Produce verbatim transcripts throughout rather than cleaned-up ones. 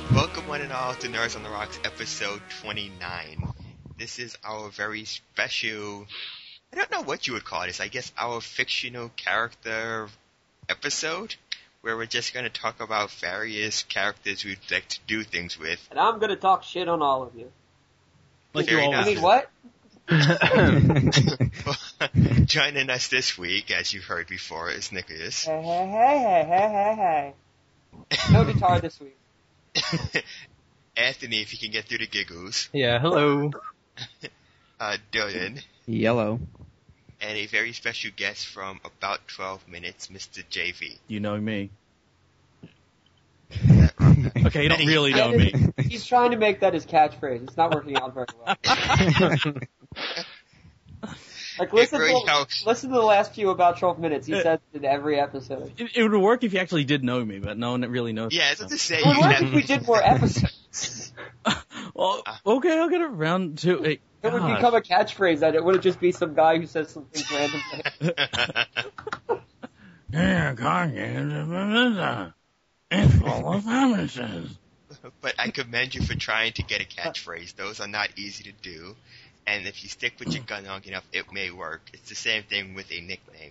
Welcome one and all to Nerds on the Rocks episode twenty-nine. This is our very special, I don't know what you would call this, I guess our fictional character episode, where we're just going to talk about various characters we'd like to do things with. And I'm going to talk shit on all of you. Like Very you always I mean, do. what? Joining us this week, as you've heard before, is Nicholas. Hey, hey, hey, hey, hey, hey, hey. No guitar this week. Anthony, if you can get through the giggles. Yeah, hello. Uh, Dylan. Yellow. And a very special guest from About twelve Minutes, Mister J V. You know me. Is that wrong? Okay, you don't Any- really know me. He's trying to make that his catchphrase. It's not working out very well. Like, listen, really to, helps. listen to the last few About twelve Minutes. He says it in every episode. It, it would work if you actually did know me, but no one really knows. Yeah, it's to say It would you work have... if we did more episodes. Well, okay, I'll get around to it. It would become a catchphrase, that it would just be some guy who says something randomly. Yeah, Kanye, it's full of promises. But I commend you for trying to get a catchphrase. Those are not easy to do. And if you stick with your gun long enough, it may work. It's the same thing with a nickname.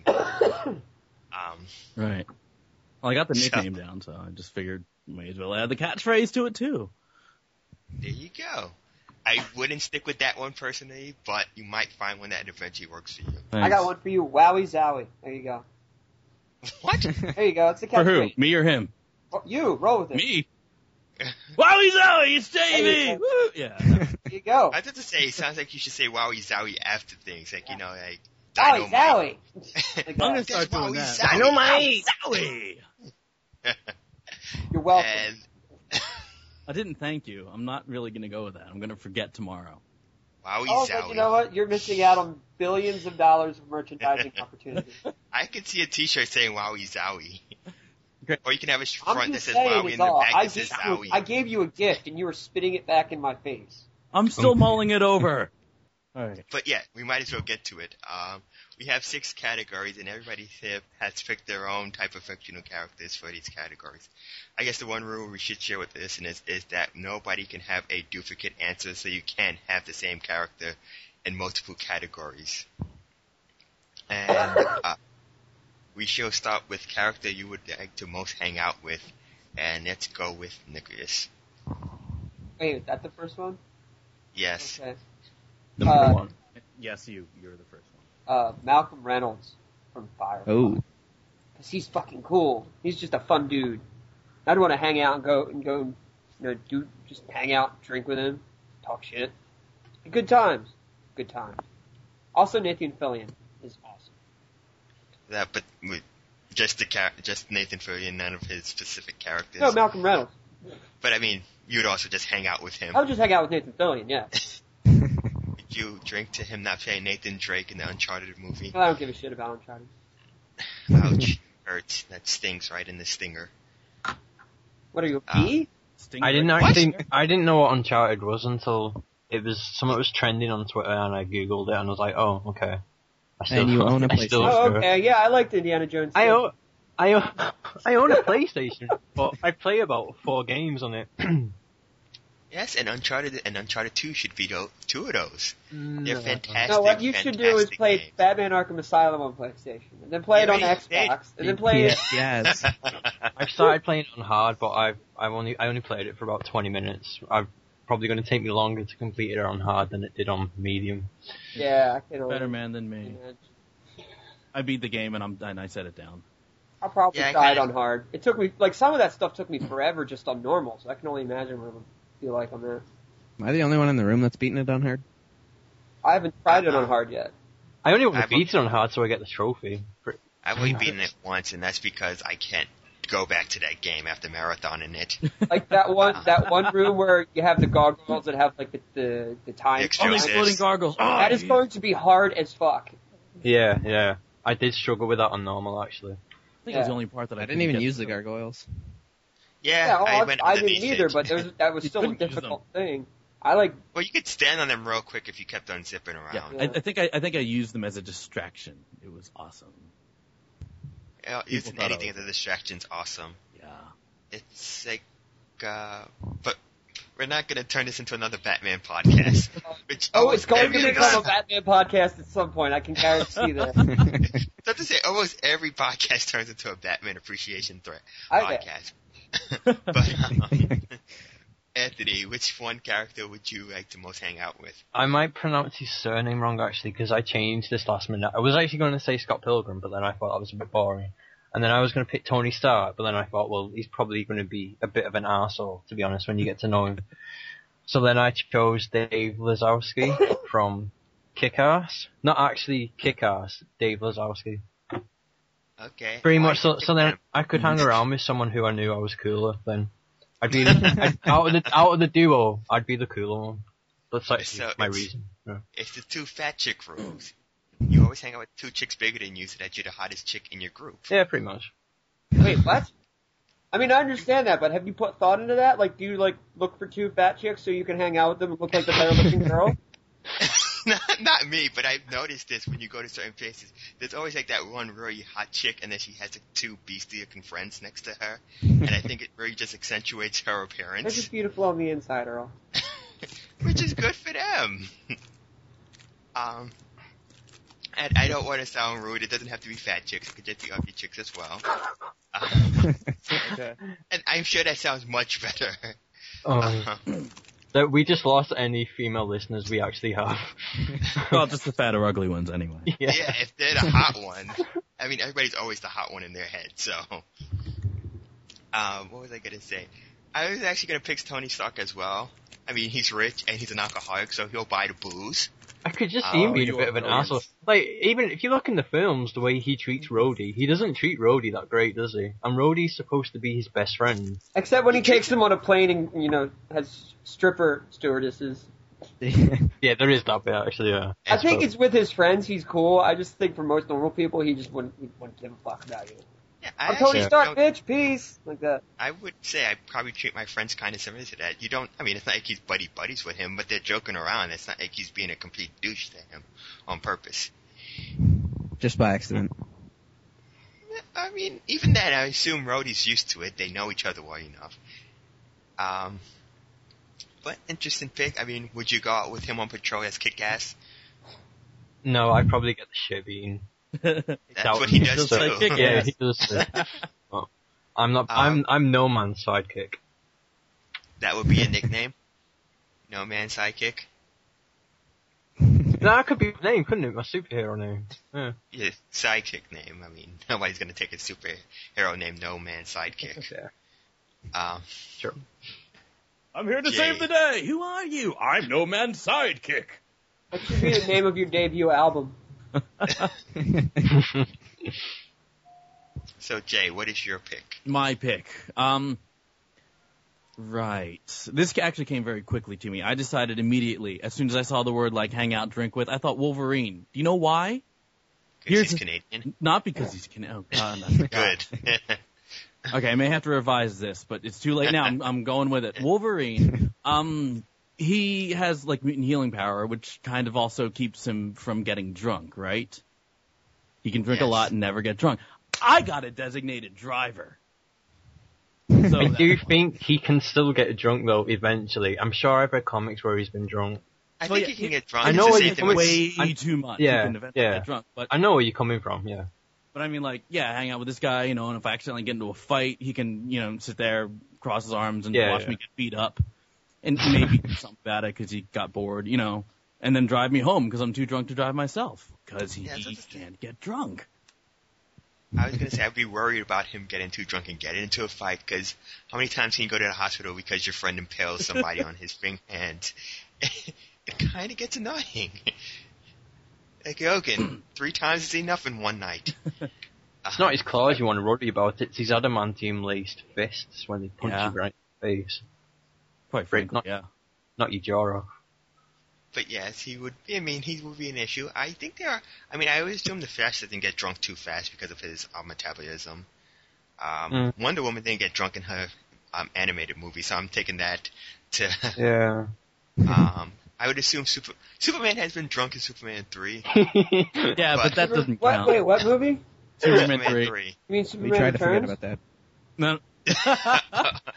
Um, Right. Well, I got the So- nickname down, so I just figured may as well add the catchphrase to it too. there you go. I wouldn't stick with that one personally, but you might find one that eventually works for you. I got one for you. Wowie zowie. There you go. What? There you go. It's the For who? catchphrase. Me or him? Oh, you, roll with it. Me. Wowie zowie, it's There Davey! you Woo! Yeah. There you go. I was about to say, it sounds like you should say wowie zowie after things. Like, you know, like, Wowie dynamite. zowie. Like I'm gonna that. start doing Wowie that. zowie. Dynamite! Zowie! You're welcome. And, I didn't thank you. I'm not really gonna go with that. I'm gonna forget tomorrow. wowie Oh, zowie. but you know what? You're missing out on billions of dollars of merchandising opportunities. I could see a t-shirt saying wowie zowie. Okay. Or you can have a I'm front that just says saying wowie is and the all. back I that says gave, you, zowie. I gave you a gift and you were spitting it back in my face. I'm still mulling it over. Alright. But yeah, we might as well get to it. Um, we have six categories, and everybody here has picked their own type of fictional characters for these categories. I guess the one rule we should share with the listeners is that nobody can have a duplicate answer, so you can't have the same character in multiple categories. And uh, we shall start with character you would like to most hang out with, and let's go with Nicholas. Wait, is that the first one? Yes. Okay. Number Uh, one. Yes, you. You're the first one. Uh, Malcolm Reynolds from Firefly. Oh. Cause he's fucking cool. He's just a fun dude. I'd want to hang out and go and go, you know, do just hang out, drink with him, talk shit. Good times. Good times. Also, Nathan Fillion is awesome. That, but with just the char- just Nathan Fillion, none of his specific characters. No, Malcolm Reynolds. But I mean, you'd also just hang out with him. I would just hang out with Nathan Fillion, yeah. Would you drink to him not playing Nathan Drake in the Uncharted movie? Well, I don't give a shit about Uncharted. Ouch. Hurts. That stings right in the stinger. What are you, a Uh, bee? I didn't actually, I didn't know what Uncharted was until it was something was trending on Twitter, and I googled it, and I was like, oh, okay. I still, And you own a I still PlayStation. Oh, sure. okay, yeah, I liked Indiana Jones. I too. own, I own, I own a PlayStation, but I play about four games on it. Yes, and Uncharted and Uncharted two should be tho- two of those. They're No. fantastic. No, what you should do is fantastic play games. Batman Arkham Asylum on PlayStation, and then play it Yeah, on but they- Xbox, and then play it. Yes. I've started playing it on hard, but I've, I've only, I only played it for about twenty minutes. I've probably going to take me longer to complete it on hard than it did on medium. Yeah, I can only Better man than me. imagine. I beat the game and I'm and I set it down. I probably Yeah, I died kinda- on hard. It took me, like, some of that stuff took me forever just on normal, so I can only imagine what it would feel like on that. Am I the only one in the room that's beating it on hard? I haven't tried it on hard yet. I only want to I've- beat it on hard so I get the trophy. I've only beaten it once, and that's because I can't go back to that game after marathoning it. Like that one, that one room where you have the gargoyles that have, like, the, the, the time. Extra- Oh, the Joseph. exploding gargles. Oh, That is yeah. going to be hard as fuck. Yeah, yeah. I did struggle with that on normal, actually. I think it was Yeah. the only part that I, I didn't couldn't even get use the to. gargoyles. Yeah, Yeah, well, I I, went I underneath didn't either, it. but there was, that was You still a couldn't use difficult thing. I like, Well, you could stand on them real quick if you kept on zipping around. Yeah, I, I think I, I think I used them as a distraction. It was awesome. Yeah, People using thought I anything was- as a distraction's awesome. Yeah. It's like uh, but we're not going to turn this into another Batman podcast. Which Oh, it's going to every- become a Batman podcast at some point. I can guarantee that. Not to say almost every podcast turns into a Batman appreciation threat I- podcast. but, um, Anthony, which one character would you like to most hang out with? I might pronounce his surname wrong actually because I changed this last minute. I was actually going to say Scott Pilgrim, but then I thought that was a bit boring. And then I was going to pick Tony Stark, but then I thought, well, he's probably going to be a bit of an arsehole, to be honest, when you get to know him. So then I chose Dave Lazowski from Kick-Ass. Not actually Kick-Ass, Dave Lazowski. Okay. Pretty Why much, so, pick so then him? I could hang around with someone who I knew I was cooler than. I'd be the, I'd, out of the out of the duo, I'd be the cooler one. That's actually So my it's- reason. Yeah. It's the two fat chick rules. You always hang out with two chicks bigger than you so that you're the hottest chick in your group. yeah, pretty much. Wait, what? I mean, I understand that, but have you put thought into that? Like, do you, like, look for two fat chicks so you can hang out with them and look like the better-looking girl? not, not me, but I've noticed this when you go to certain places. There's always like that one really hot chick, and then she has like two beastly-looking friends next to her, and I think it really just accentuates her They're appearance, just beautiful on the inside, Earl. which is good for them. um, and I don't want to sound rude. It doesn't have to be fat chicks. It could just be ugly chicks as well. Um, Okay. and I'm sure that sounds much better. Oh, Uh, that we just lost any female listeners we actually have. Well, just the fat or ugly ones anyway. yeah, if they're the hot one, I mean, everybody's always the hot one in their head, so. Um, what was I gonna say? I was actually gonna pick Tony Stark as well. I mean, he's rich and he's an alcoholic, so he'll buy the booze. I could just see him Oh, being a you bit of an are asshole. Like, even if you look in the films, the way he treats Rhodey, he doesn't treat Rhodey that great, does he? And Rhodey's supposed to be his best friend. Except when he takes them on a plane and, you know, has stripper stewardesses. Yeah, there is that bit, actually, yeah. I think it's with his friends, he's cool. I just think for most normal people, he just wouldn't, he wouldn't give a fuck about you. Yeah, I I'm Tony actually Stark, don't- bitch, peace! Like that. I would say I probably treat my friends kind of similar to that. You don't, I mean, it's not like he's buddy buddies with him, but they're joking around. It's not like he's being a complete douche to him on purpose. Just by accident. I mean, even then, I assume Rhodey's used to it. They know each other well enough. Um, but interesting pick. I mean, would you go out with him on patrol as Kick-Ass? No, I'd probably get the shit beaten. That's That what he would- does Just too. like Kick-Ass. Yeah, he does. uh, oh. I'm not, I'm, Um, I'm no man's sidekick. That would be a nickname. No man sidekick. That could be my name, couldn't it? My superhero name. Yeah. Yeah, sidekick name. I mean, nobody's gonna take a superhero named No Man Sidekick. Yeah. Um, Sure. I'm here to Jay. save the day. Who are you? I'm No Man's sidekick. That should be the name of your debut album. so Jay, what is your pick? My pick. Um, right. This actually came very quickly to me. I decided immediately, as soon as I saw the word like hang out, drink with, I thought Wolverine. Do you know why? 'Cause Here's he's the- Canadian. Not because he's Canadian. Oh God. I forgot. Good. Okay, I may have to revise this, but it's too late now. I'm, I'm going with it. Wolverine, um, he has like mutant healing power, which kind of also keeps him from getting drunk, right? He can drink a Yes. lot and never get drunk. I got a designated driver. So I that- do think he can still get drunk though, eventually. I'm sure I've read comics where he's been drunk. I Well, think yeah, he can he- get drunk. I It's know the what same you're thing doing. with- way I'm- too much. yeah, he can eventually yeah. get drunk, but I know where you're coming from, yeah. But I mean, like, yeah, hang out with this guy, you know, and if I accidentally get into a fight, he can, you know, sit there, cross his arms, and Yeah, watch yeah. me get beat up, and maybe do something about it because he got bored, you know, and then drive me home because I'm too drunk to drive myself because he Yeah, that's the can't get drunk. I was gonna say I'd be worried about him getting too drunk and getting into a fight because how many times can you go to the hospital because your friend impales somebody on his finger hand? It kind of gets annoying. Like, Hogan, three times is enough in one night. It's not his claws you want to worry about, it's his adamantium laced fists when they punch Yeah. you right in the face. Quite frankly, not- yeah. Not your jaw off. But yes, he would. I mean, he would be an issue. I think there are. I mean, I always assume the Flash doesn't get drunk too fast because of his uh, metabolism. Um, Mm. Wonder Woman didn't get drunk in her um, animated movie, so I'm taking that to. Yeah. um, I would assume Super, Superman has been drunk in Superman three. Yeah, But- but that doesn't What? count. Wait, what movie? Superman three. You mean We Superman tried to forget Returns? about that. No,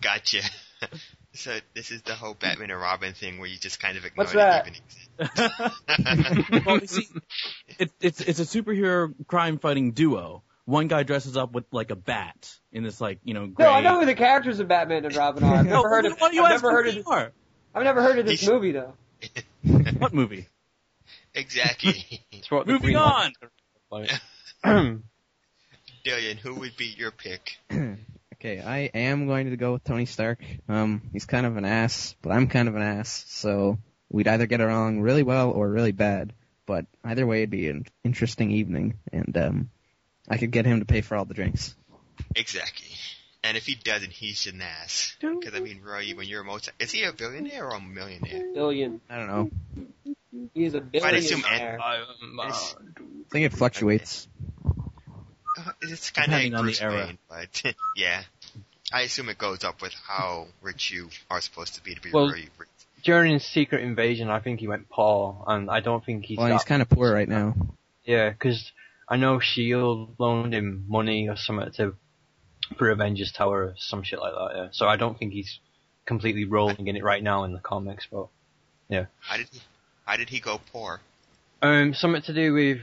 gotcha. So this is the whole Batman and Robin thing where you just kind of ignore What's it that? even exists. Well, you see, it, it's it's a superhero crime fighting duo. One guy dresses up with like a bat in this like you know. Gray... No, I know who the characters of Batman and Robin are. I've never No, heard of. what do you I've ask never heard who of. they are? I've never heard of this He's- movie though. What movie? Exactly. It's what the Moving Green on. Lantern- like- Dillian, who would be your pick? Okay, I am going to go with Tony Stark. Um, he's kind of an ass, but I'm kind of an ass, so we'd either get along really well or really bad. But either way, it'd be an interesting evening, and um, I could get him to pay for all the drinks. Exactly. And if he doesn't, he's an ass. Because, I mean, Roy, when you're a multi... Is he a billionaire or a millionaire? Billion. I don't know. He is a I'd assume billionaire. It's, I think it fluctuates. uh, it's kind of Depending like on the Bruce era. Wayne, but yeah. I assume it goes up with how rich you are supposed to be to be Well- really rich. During Secret Invasion, I think he went poor, and I don't think he's Well, that. he's kind of poor right now. Yeah, because I know S H I E L D loaned him money or something to for Avengers Tower or some shit like that. Yeah, so I don't think he's completely rolling in it right now in the comics, but yeah. How did he, how did he go poor? Um, something to do with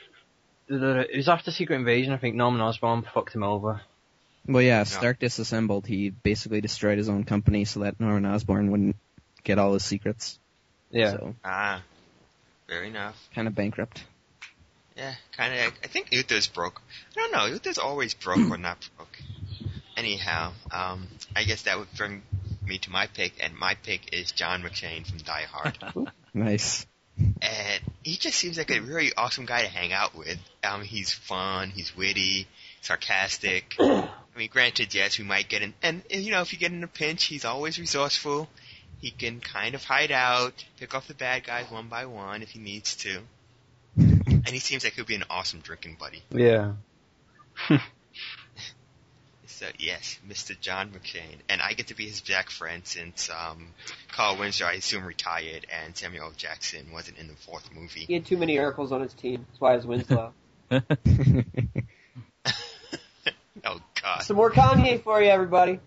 it was after Secret Invasion. I think Norman Osborn fucked him over. Well, yeah, Stark disassembled. He basically destroyed his own company so that Norman Osborn wouldn't get all his secrets. Yeah. So, Ah, fair enough. kind of bankrupt. Yeah, kind of. I think Uther's broke. I don't know. Uther's always broke or not broke. Anyhow, um, I guess that would bring me to my pick, and my pick is John McClane from Die Hard. Nice. And he just seems like a really awesome guy to hang out with. Um, he's fun, he's witty, sarcastic. I mean, granted, yes, we might get in, and you know, if you get in a pinch, he's always resourceful. He can kind of hide out, pick off the bad guys one by one if he needs to. And he seems like he'll be an awesome drinking buddy. Yeah. So yes, Mister John McClane, and I get to be his Jack friend since um, Carl Winslow, I assume, retired, and Samuel L. Jackson wasn't in the fourth movie. He had too many Urkels on his team. That's why it's Winslow. Oh God! Some more Kanye for you, everybody.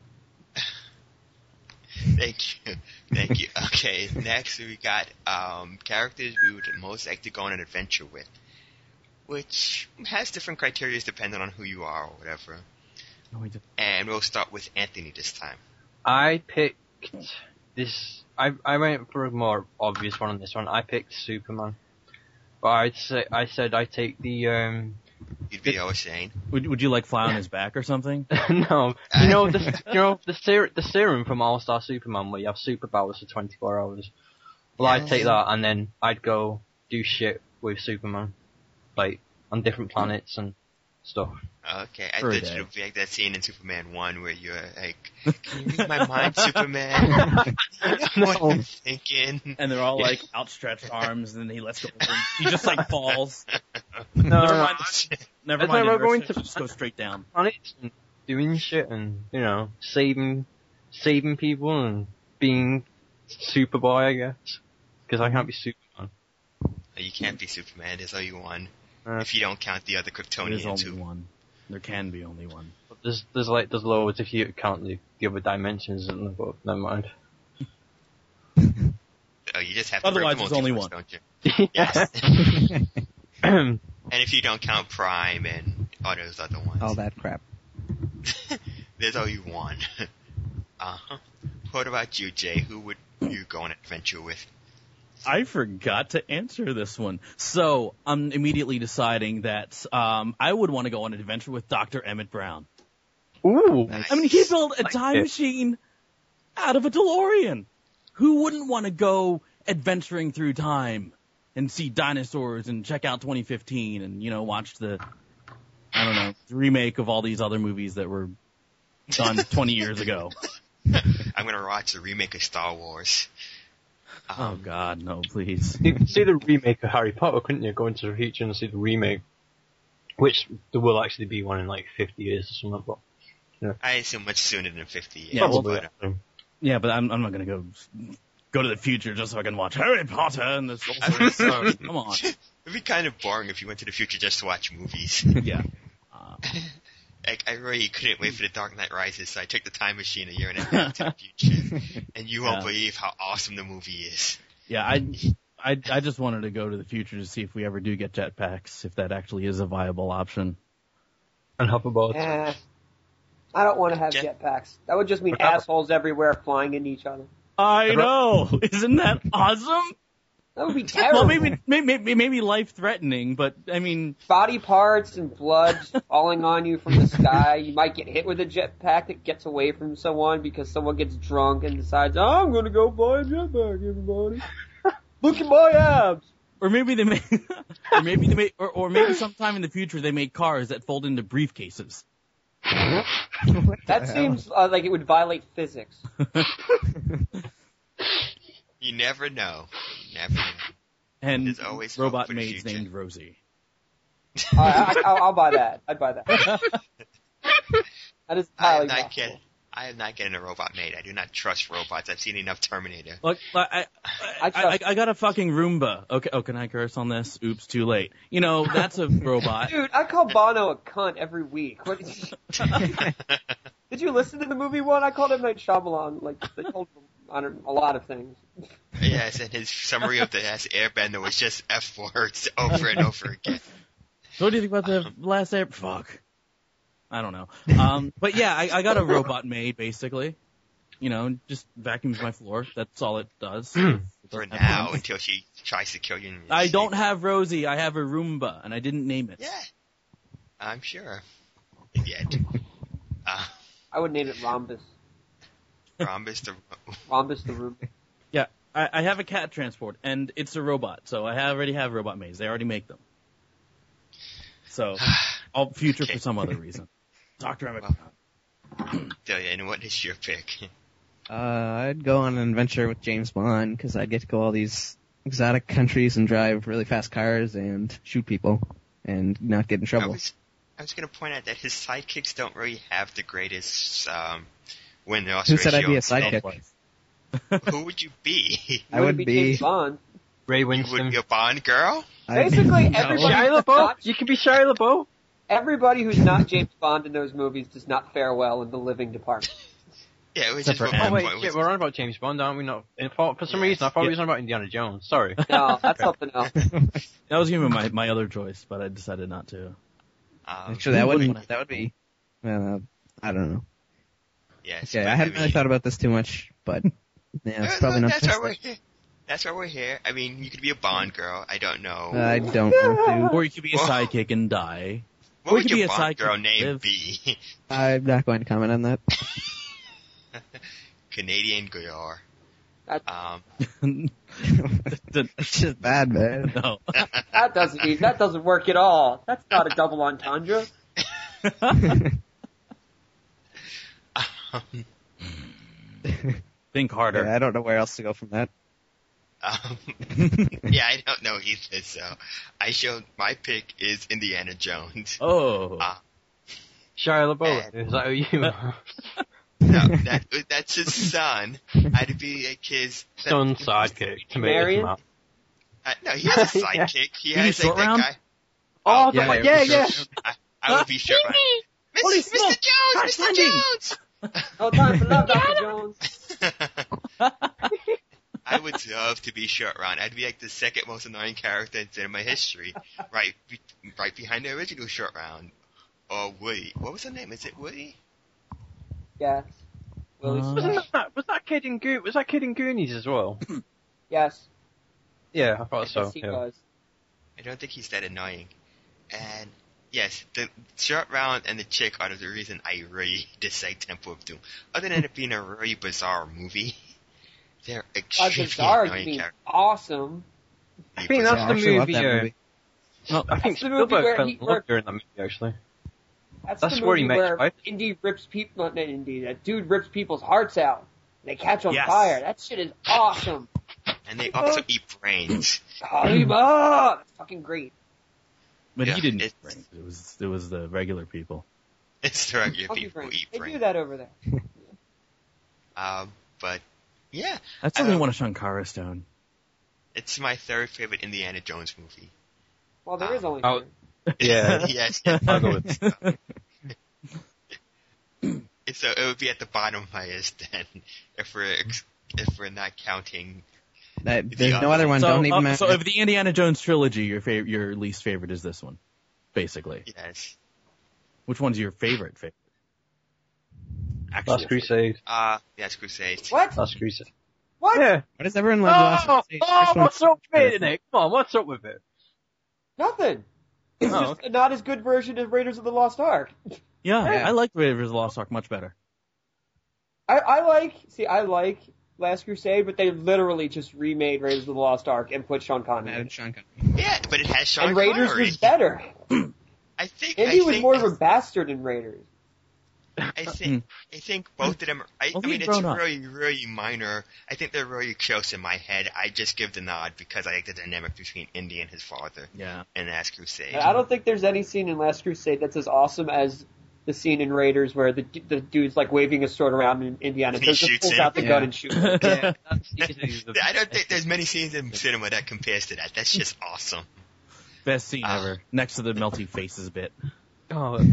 Thank you, thank you. Okay, next we got um, characters we would most like to go on an adventure with, which has different criteria depending on who you are or whatever. No, we did. And we'll start with Anthony this time. I picked this. I I went for a more obvious one on this one. I picked Superman, but I'd say I said I take the um. You'd be always saying, Would Would you like fly on his back or something? No, you know the you know the ser- the serum from All Star Superman where you have superpowers for twenty-four hours. Well, I'd take that and then I'd go do shit with Superman, like on different planets and stuff. okay, I For a thought day. it would be like that scene in Superman one where you're like, can you read my mind, Superman? You know what I'm thinking? And they're all like outstretched arms, and then he lets go. Of them. He just like falls. No, Never no, mind. The, never It's mind. like we're the going reverse, to- just go straight down. planets and doing shit and you know saving saving people and being Superboy, I guess, because I can't be Superman. You can't be Superman. There's only one. Uh, If you don't count the other There's Kryptonians only too. one. There can be only one. But there's there's like there's loads if you count the, the other dimensions in the book. Never mind. Oh, you just have to Otherwise, break there's the only multiverse, one. don't you? Yes. Yeah. And if you don't count Prime and all those other ones, All that crap. there's only one. uh-huh. What about you, Jay? Who would you go on an adventure with? I forgot to answer this one. So I'm immediately deciding that um, I would want to go on an adventure with Doctor Emmett Brown. Ooh. I mean, he built a Like time it. machine out of a DeLorean. Who wouldn't want to go adventuring through time and see dinosaurs and check out twenty fifteen and, you know, watch the, I don't know, remake of all these other movies that were done twenty years ago. I'm gonna watch the remake of Star Wars. Oh, Um, God, no, please. You could see the remake of Harry Potter, couldn't you? Go into the future and see the remake, which there will actually be one in like fifty years or something. But I assume much sooner than fifty years. Yeah, well, but, uh, Yeah, but I'm, I'm not going to go go to the future just so I can watch Harry Potter and this. I'm sorry. Come on. It'd be kind of boring if you went to the future just to watch movies. Yeah. Uh, Like, I really couldn't wait for The Dark Knight Rises, so I took the time machine a year and a half to the future. And you won't Yeah. believe how awesome the movie is. Yeah, I, I, I just wanted to go to the future to see if we ever do get jetpacks, if that actually is a viable option. And hoverboards. Eh, I don't want to have Jet- jetpacks. That would just mean But that- assholes everywhere flying into each other. I know! Isn't that awesome? That would be terrible. Well, maybe, maybe, maybe life-threatening, but, I mean, Body parts and blood falling on you from the sky. You might get hit with a jetpack that gets away from someone because someone gets drunk and decides, oh, I'm going to go buy a jetpack, everybody. Look at my abs. or maybe they make, or maybe they make, or, or maybe sometime in the future they make cars that fold into briefcases. That seems uh, like it would violate physics. You never know. You never know. And There's always hope robot for the maids future. named Rosie. Uh, I, I, I'll, I'll buy that. I'd buy that. That is I am highly not possible. getting. I am not getting a robot maid. I do not trust robots. I've seen enough Terminator. Look, I, I, I, I, I got a fucking Roomba. Okay, oh, can I curse on this? Oops, too late. You know, that's a robot. Dude, I call Bono a cunt every week. What, did you listen to the movie one? I called him Night Shyamalan. Like, they told him on a lot of things. Yes, and his summary of the last Airbender was just F words over and over again. So what do you think about the last air? Fuck. I don't know. Um, but yeah, I, I got a robot maid, basically. You know, just vacuums my floor. That's all it does. For now, until she tries to kill you. In your I sleep. don't have Rosie. I have a Roomba, and I didn't name it. Yeah, I'm sure. Yet. Uh, I would name it Rhombus. Rhombus the. Rhombus the room. Yeah, I, I have a cat transport, and it's a robot, so I have, already have robot maids. They already make them. So, I'll future Okay. for some other reason. Doctor Emmett. Delia, and what is your pick? Uh, I'd go on an adventure with James Bond because I'd get to go all these exotic countries and drive really fast cars and shoot people and not get in I trouble. was, I was going to point out that his sidekicks don't really have the greatest um, win-loss Who ratio. said I'd be a sidekick? Who would you be? I You would be be. James Bond. Ray You would Winston. be a Bond girl? I'd- Basically, No. everybody, Shia who's LaBeouf? not, You can be Shia LaBeouf. everybody who's not James Bond in those movies does not fare well in the living department. Yeah, it was Except just for what Anne. Oh my wait, point shit, was. we're on about James Bond, aren't we? Not in, for, for some Yes. reason, I thought we Yeah. was on about Indiana Jones. Sorry. No, that's something else. That was even my, my other choice, but I decided not to. Um, Actually, that Who would wouldn't? that would be. Well, uh, I don't know. yes, Okay, but I hadn't really mean- thought about this too much, but yeah, it's Uh, probably not. That's best. why we're here. That's why we're here. I mean, you could be a Bond girl. I don't know. I don't want Or you could be a Well- sidekick and die. what or would you could your be a Bond girl sidekick name live. be? to. I'm not going to comment on that. Canadian girl. That, Um, It's just bad, man. No. that doesn't mean, that doesn't work at all. That's not a double entendre. um, Think harder. Yeah, I don't know where else to go from that. um, yeah, I don't know either. So, I showed my pick is Indiana Jones. Oh. Ah. Shia LaBeouf. Is that who you are? No, that that's his son. I'd be like his Son sidekick. Tomato Marion? tomato. Uh, no, he has a Yeah. sidekick. He You mean has like short that round? guy. Oh, yeah, the, yeah, yeah, for yeah. sure. I, I would be short round. Holy Mister smoke! Jones, Crash Mister landing! Jones. No time for love, Doctor Jones. I would love to be short round. I'd be like the second most annoying character in cinema history, right, be, right behind the original short round. Or Woody. What was her name? Is it Woody? Yes. Willie Uh, Smash. Wasn't that, was that kid in Go- was that kid in Goonies as well? Yes. Yeah, I thought so. Yes, he Yeah. was. I don't think he's that annoying. And yes, the short round and the chick are the reason I really dislike Temple of Doom. Other than it being a really bizarre movie, they're By extremely bizarre, you annoying mean characters. awesome. I think that's I the actually love movie. that Uh, movie. No, I think That's the movie Spielberg where fell he- in love where- during that movie, actually. That's, That's the where he movie met where his wife. Indy rips people, not Indy, that dude rips people's hearts out. They catch on Yes. fire. That shit is awesome. And they also eat brains. Kaliba! That's fucking great. but Yeah, he didn't. it's- Bring. It was it was the regular people. It's the regular Monkey people who brains. eat They do brains. that over there. Um, but yeah, That's I only don't- one a Shankara stone. it's my third favorite Indiana Jones movie. Well, there is Um, only oh, three. Yeah. yes, I'll go with So it would be at the bottom of my list then, if we're ex- if we're not counting. That, The there's no other other one. So, Don't even uh, matter. so of the Indiana Jones trilogy, your fav- your least favorite is this one, basically. Yes. Which one's your favorite? favorite? Actual Last Crusade. Uh, yes, Crusade. What? Last Crusade. What? Yeah. Why does everyone love Last Oh, Crusade? oh, First one- what's up with it, Nick? Come on, what's up with it? Nothing. It's Oh, just not as good version of Raiders of the Lost Ark. Yeah, Yeah. I like Raiders of the Lost Ark much better. I, I like, see, I like Last Crusade, but they literally just remade Raiders of the Lost Ark and put Sean Connery in Added it. Sean Connery. Yeah, but it has Sean And Raiders Connery. was better. I think. Indy I was think, more of a bastard in Raiders. I think. I think both of them. Are, I, Well, I mean, he's it's grown up. really, really minor. I think they're really close in my head. I just give the nod because I like the dynamic between Indy and his father Yeah. in Last Crusade. I don't think there's any scene in Last Crusade that's as awesome as the scene in Raiders where the the dude's like waving his sword around in Indiana He Jones just shoots pulls him. out the Yeah. gun and shoots him. Yeah, that's easily the I don't think there's many scenes in cinema that compares to that. That's just awesome. Best scene Ah. ever. Next to the melty faces bit. Oh,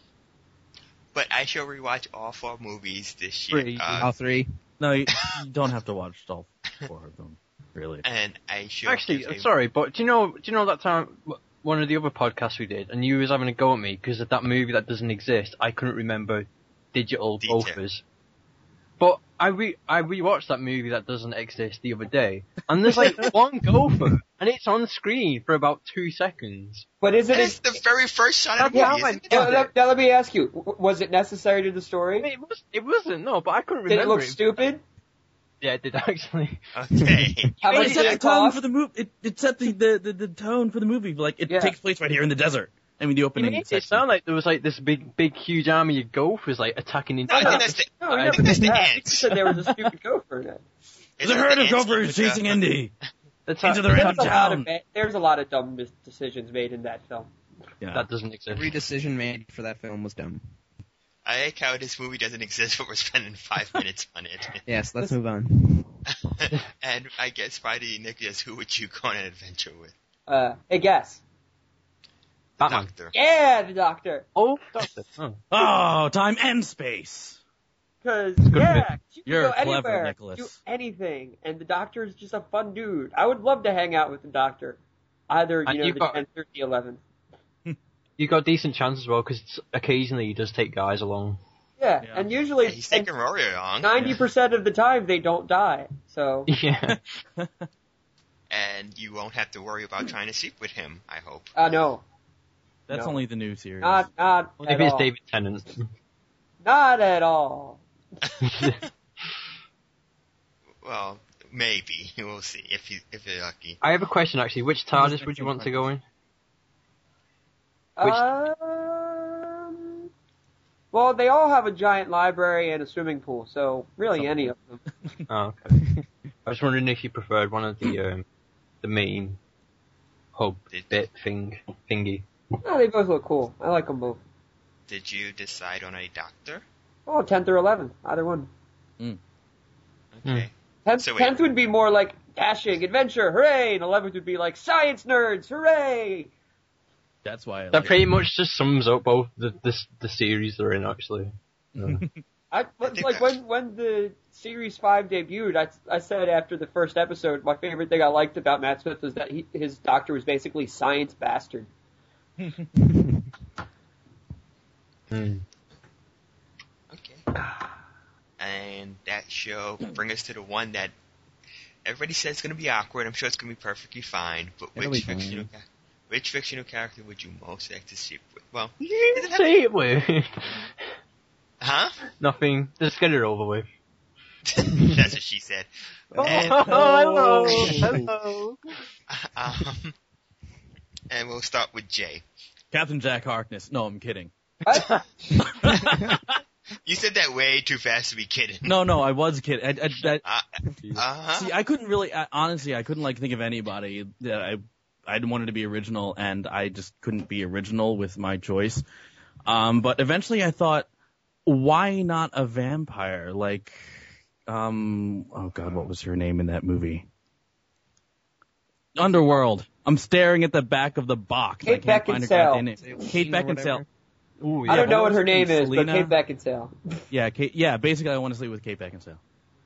But I shall rewatch all four movies this year. Three. Uh, All three. No, you, you don't have to watch all four of them, really. and I shall. actually, give I'm a- sorry, but do you know? Do you know that time w- one of the other podcasts we did, and you was having a go at me because of that movie that doesn't exist? I couldn't remember digital Detail. gophers. But I re I rewatched that movie that doesn't exist the other day, and there's like one gopher, and it's on screen for about two seconds. But isn't That is it? the very first shot of the Yeah, movie, I- isn't it? Now, now- now let me ask you: w- was it necessary to the I story? mean, it was it wasn't no, but I couldn't Did it remember look stupid? Yeah, it did actually. Okay. How But much it did set the it tone cost? for the movie. It, it set the, the, the, the tone for the movie. Like, it Yeah. takes place right here in the desert. I mean, the It opening made it section. sound like there was like this big, big, huge army of gophers like attacking into No, I think town. that's the. No, I I never think that's did the that. You ants. said there was a stupid gopher in it. There's a Isn't it herd the of ants gophers with the- chasing Indy. That's Into how- the There's red a lot town. of ba- there's a lot of dumb mis- decisions made in that film. Yeah. that doesn't exist. Every decision made for that film was dumb. I like how this movie doesn't exist, but we're spending five minutes on it. Yes, let's move on. And I guess, Spidey, Nicholas, who would you go on an adventure with? Uh, hey, guess. Batman. Doctor. Yeah, the Doctor. Oh, Doctor. Oh. Oh, time and space. Because, good yeah, you can You're go clever, anywhere, Nicholas. do anything, and the Doctor's just a fun dude. I would love to hang out with the Doctor. Either, you And know, you've the got- tenth or the eleventh. You got decent chance as well because occasionally he does take guys along. Yeah, Yeah. and usually, Yeah, he's taking Rory along. ninety percent of the time, they don't die. So, Yeah. And you won't have to worry about trying to sleep with him, I hope. uh, no. That's No. only the new series. Not, not Only at if it's all. David Tennant. Not at all. Well, maybe. We'll see if you if you're lucky. I have a question actually. Which TARDIS would you want to go in? Which- Um, well, they all have a giant library and a swimming pool, so really any of them. Oh, okay. I was wondering if you preferred one of the um, the main hub Did, bit thing thingy. Oh, they both look cool. I like them both. did you decide on a doctor? Oh, tenth or eleventh, either one. Okay. tenth, So wait. tenth would be more like dashing, adventure, hooray, and eleventh would be like science nerds, hooray! That's why I That like pretty much just sums up both the the, the series they're in actually. Yeah. I, think like that- when when the series five debuted, I, I said after the first episode, my favorite thing I liked about Matt Smith was that he, his doctor was basically science bastard. Hmm. Okay. And that show bring us to the one that everybody says is going to be awkward. I'm sure it's going to be perfectly fine. But It'll which be fine. fictional ca- which fictional character would you most like to sleep with? Well, You does it didn't have- say it with. huh? Nothing. Just get it over with. That's what she said. Oh, And, hello. Hello. um, and we'll start with Jay. Captain Jack Harkness. No, I'm kidding. What? You said that way too fast to be kidding. No, no, I was kidding. I, I, that, Uh, uh-huh. see, I couldn't really, I, honestly, I couldn't like think of anybody that I, I wanted to be original, and I just couldn't be original with my choice. Um, but eventually, I thought, why not a vampire? Like, um, oh god, what was her name in that movie? Underworld. I'm staring at the back of the box. Kate I can't find her Beckinsale. goddamn name. Kate Or whatever. Beckinsale. Ooh, I yeah. don't know what was her her name name? is, but Selena? Kate Beckinsale. Yeah, Kate, yeah. Basically, I want to sleep with Kate Beckinsale.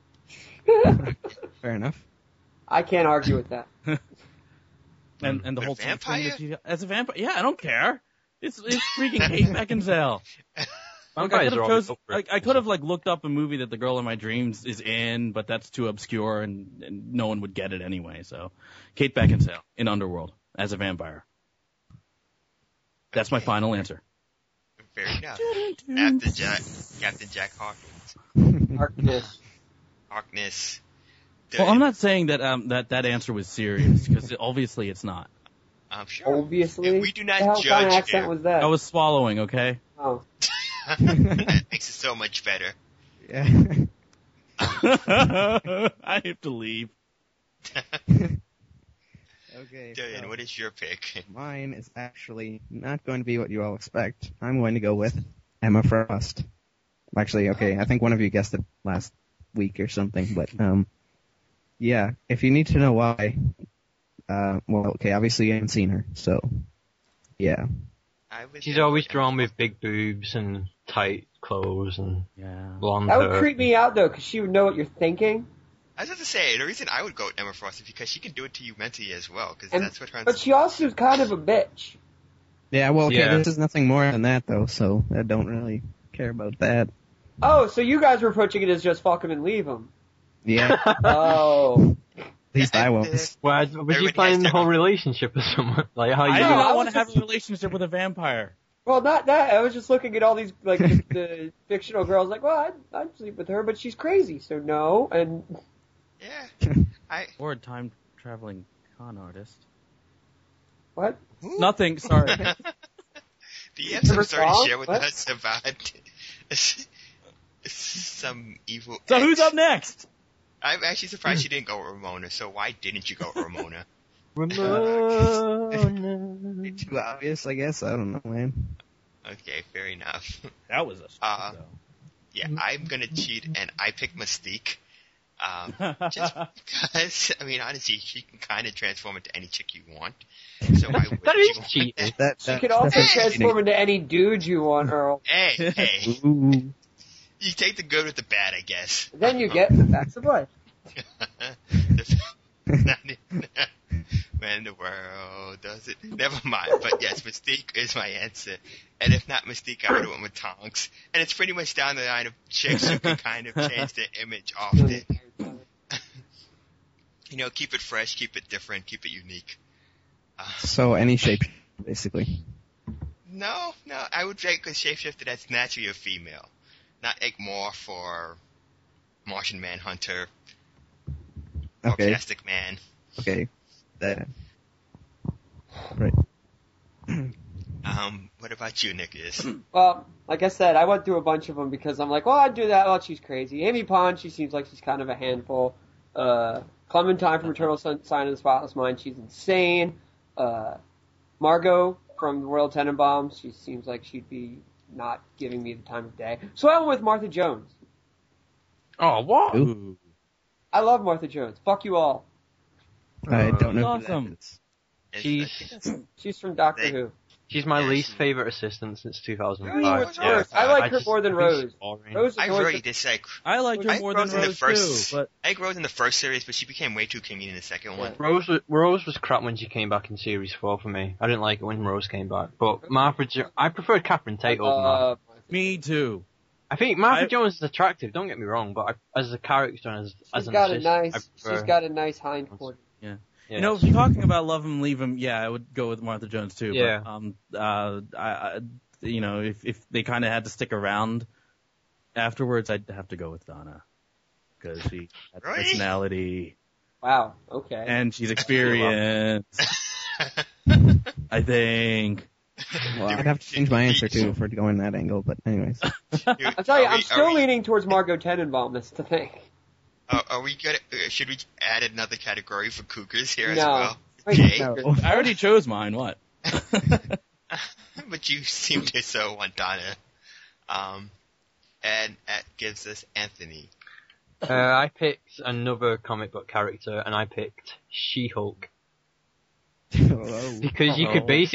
Fair enough. I can't argue with that. And and the But a whole teeth thing vampire? that she as a vampire. Yeah, I don't care. It's it's freaking Kate Beckinsale. Like, I Vampires could are have always chose, up for like, it. I could have like looked up a movie that the girl in my dreams is in, but that's too obscure and, and no one would get it anyway. So, Kate Beckinsale in Underworld as a vampire. That's my Okay. final answer. Fair enough. Captain Jack, Captain Jack Hawkins, Darkness. Harkness. Well, I'm not saying that um that that answer was serious because obviously it's not. I'm sure. Obviously. We do not the hell judge kind of accent here. was that? I was swallowing, okay? Oh. That makes it so much better. Yeah. I have to leave. Okay. Dylan, so what is your pick? mine is actually not going to be what you all expect. I'm going to go with Emma Frost. Actually, okay, I think one of you guessed it last week or something, but um, yeah. If you need to know why, uh, well, okay, obviously you haven't seen her, so yeah. I was She's gonna always go drawn Emma with big boobs and tight clothes and Yeah. blonde That would hair. creep me out though, because she would know what you're thinking. I was about to say, the reason I would go with Emma Frost is because she can do it to you mentally as well, because And- that's what her... But she also is kind of a bitch. Yeah, well, okay, Yeah. this is nothing more than that though, so I don't really care about that. Oh, so you guys were approaching it as just fuck him and leave him. Yeah, at Oh. least I And, was. Well, was Everybody you has planning the their whole own- relationship with someone? Like how you I do No, not I want was to have just- a relationship with a vampire. Well, not that. I was just looking at all these, like, the, the fictional girls, like, well, I'd, I'd sleep with her, but she's crazy, so no. And, Yeah. I... Or a time traveling con artist. what? Who? Nothing, sorry. Do you have some Never story to saw? share with What? us about some evil... So ex? who's up next? I'm actually surprised you didn't go with Ramona, so why didn't you go with Ramona? Ramona. Too obvious, I guess. I don't know, man. Okay, fair enough. That was a Uh, though. Yeah, I'm gonna cheat, and I picked Mystique. Um, just because, I mean, honestly, she can kind of transform into any chick you want. So I would That is want cheating. That, She that could also that's transform into any dude you want, Earl. Hey, hey, Ooh. you take the good with the bad, I guess. Then you get the facts of life. When the world does it. Never mind. But yes, Mystique is my answer. And if not Mystique, I would have went with Tonks. And it's pretty much down the line of chicks who can kind of change their image often. You know, keep it fresh, keep it different, keep it unique. Uh, So any shape, basically. no, no, I would take a shapeshifter that's naturally a female. Not like more for Martian Manhunter or Okay. Plastic Man. Okay. That. Right. Um, what about you, Nicholas? Well, like I said, I went through a bunch of them because I'm like, well, I'd do that. Well, she's crazy. Amy Pond, she seems like she's kind of a handful. Uh, Clementine from Eternal Sun- Sign of the Spotless Mind, she's insane. Uh, Margot from the Royal Tenenbaums, she seems like she'd be not giving me the time of day. So I went with Martha Jones. Oh, what? Ooh. I love Martha Jones. Fuck you all. I don't know. who Awesome. that is. It's- She's She's from Doctor They- Who. she's my Yeah, least she- favorite assistant since two thousand Really? five. What's worse? I like her more than Rose. Rose I annoys really me. dislike. I liked her I more Rose than in the Rose first. too, but I like Rose in the first series, but she became way too kingy in the second one. Rose was, Rose was crap when she came back in series four for me. I didn't like it when Rose came back. But Martha, jo- I preferred Catherine Tate over Martha. Uh, me too. I think Martha I- Jones is attractive. Don't get me wrong, but I, as a character and as as she's an got a assistant, nice. I prefer, She's got a nice hind quarter. yeah. You know, if you're talking about love him, leave him, yeah, I would go with Martha Jones too. Yeah. But, um, uh, I, I, you know, if if they kind of had to stick around afterwards, I'd have to go with Donna because she has Really? personality Wow. Okay. and she's experienced. I think. Well, I'd have to change my answer too if we're going that angle, but anyways. I'll tell you, Are I'm we- still are we- leaning towards Margot Tenenbaum. That's the thing. Uh, are we gonna? Uh, should we add another category for cougars here as No. well? Wait, Okay. No. I already chose mine. What? But you seem to so want Donna. Um, and that gives us Anthony. Uh, I picked another comic book character, and I picked She-Hulk Hello. because you Oh. could basic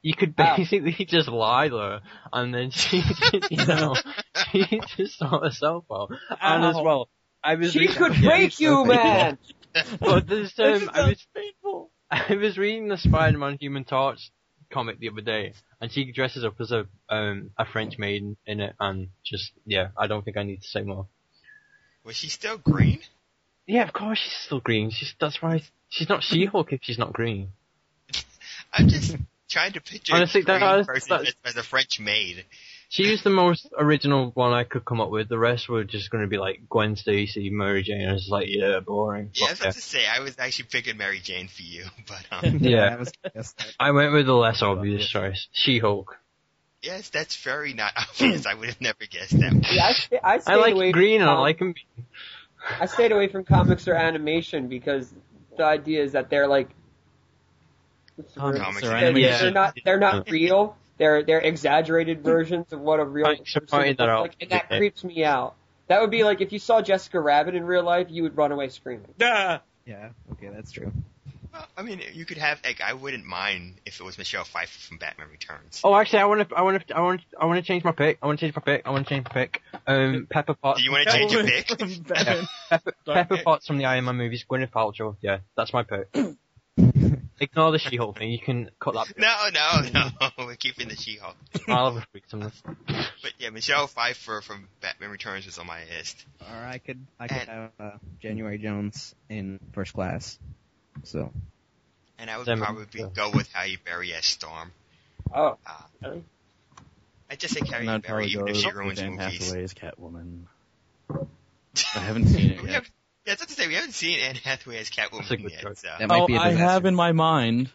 You could How? basically just lie there, and then she, you know, she just saw herself out. And as Ow. well, I was She reading, could break you, man. but this This um, is I was painful. I was reading the Spider-Man Human Torch comic the other day, and she dresses up as a um a French maiden in it, and just yeah, I don't think I need to say more. Was she still green? Yeah, of course she's still green. She's that's why she's not She-Hulk if she's not green. I'm just trying to picture Honestly, a green that is- person that's- as, as a French maid. She was the most original one I could come up with. The rest were just going to be like Gwen Stacy, Mary Jane. I was like, yeah, boring. Yeah, I was But, yeah. about to say, I was actually picking Mary Jane for you, but um, Yeah. I was guess that. I went with the less obvious choice, She-Hulk. yes, that's very not obvious. I would have never guessed that one. Yeah, I, sta- I stayed I like away green from and I com- like him. I stayed away from comics or animation because the idea is that they're like what's the word? Comics or They're, animation. they're not they're not real. They're they're exaggerated versions of what a real Thanks for person pointing would that look out. like, and that Okay. creeps me out. That would be like if you saw Jessica Rabbit in real life, you would run away screaming. Ah. Yeah, okay, that's true. Well, I mean, you could have, like, I wouldn't mind if it was Michelle Pfeiffer from Batman Returns. Oh, actually, I want to, I want to, I want, I want to change my pick. I want to change my pick. I want to change my pick. Um, Pepper Potts. Do you want to change your pick? Batman. Pepper, Sorry. Pepper Potts from the Iron Man movies. Gwyneth Paltrow. Yeah, that's my pick. Ignore the She-Hulk thing. You can cut that. Pick. No, no, no. We're keeping the She-Hulk. I'll have a freak something. But yeah, Michelle Pfeiffer from Batman Returns was on my list. Or I could I could And- have uh, January Jones in First Class. So And I would Them- probably yeah. go with Halle Berry as Storm. Oh, Uh, really? I just think Halle And I'd Berry, probably even go if she with ruins Anne movies. Hathaway's Catwoman. I haven't seen it We yet. have, yeah, that's what to say. We haven't seen Anne Hathaway as That's a Catwoman good yet, choice. so that might Oh, be a I disaster. have in my mind.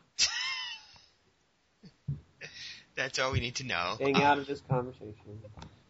that's all we need to know. Staying out of this conversation.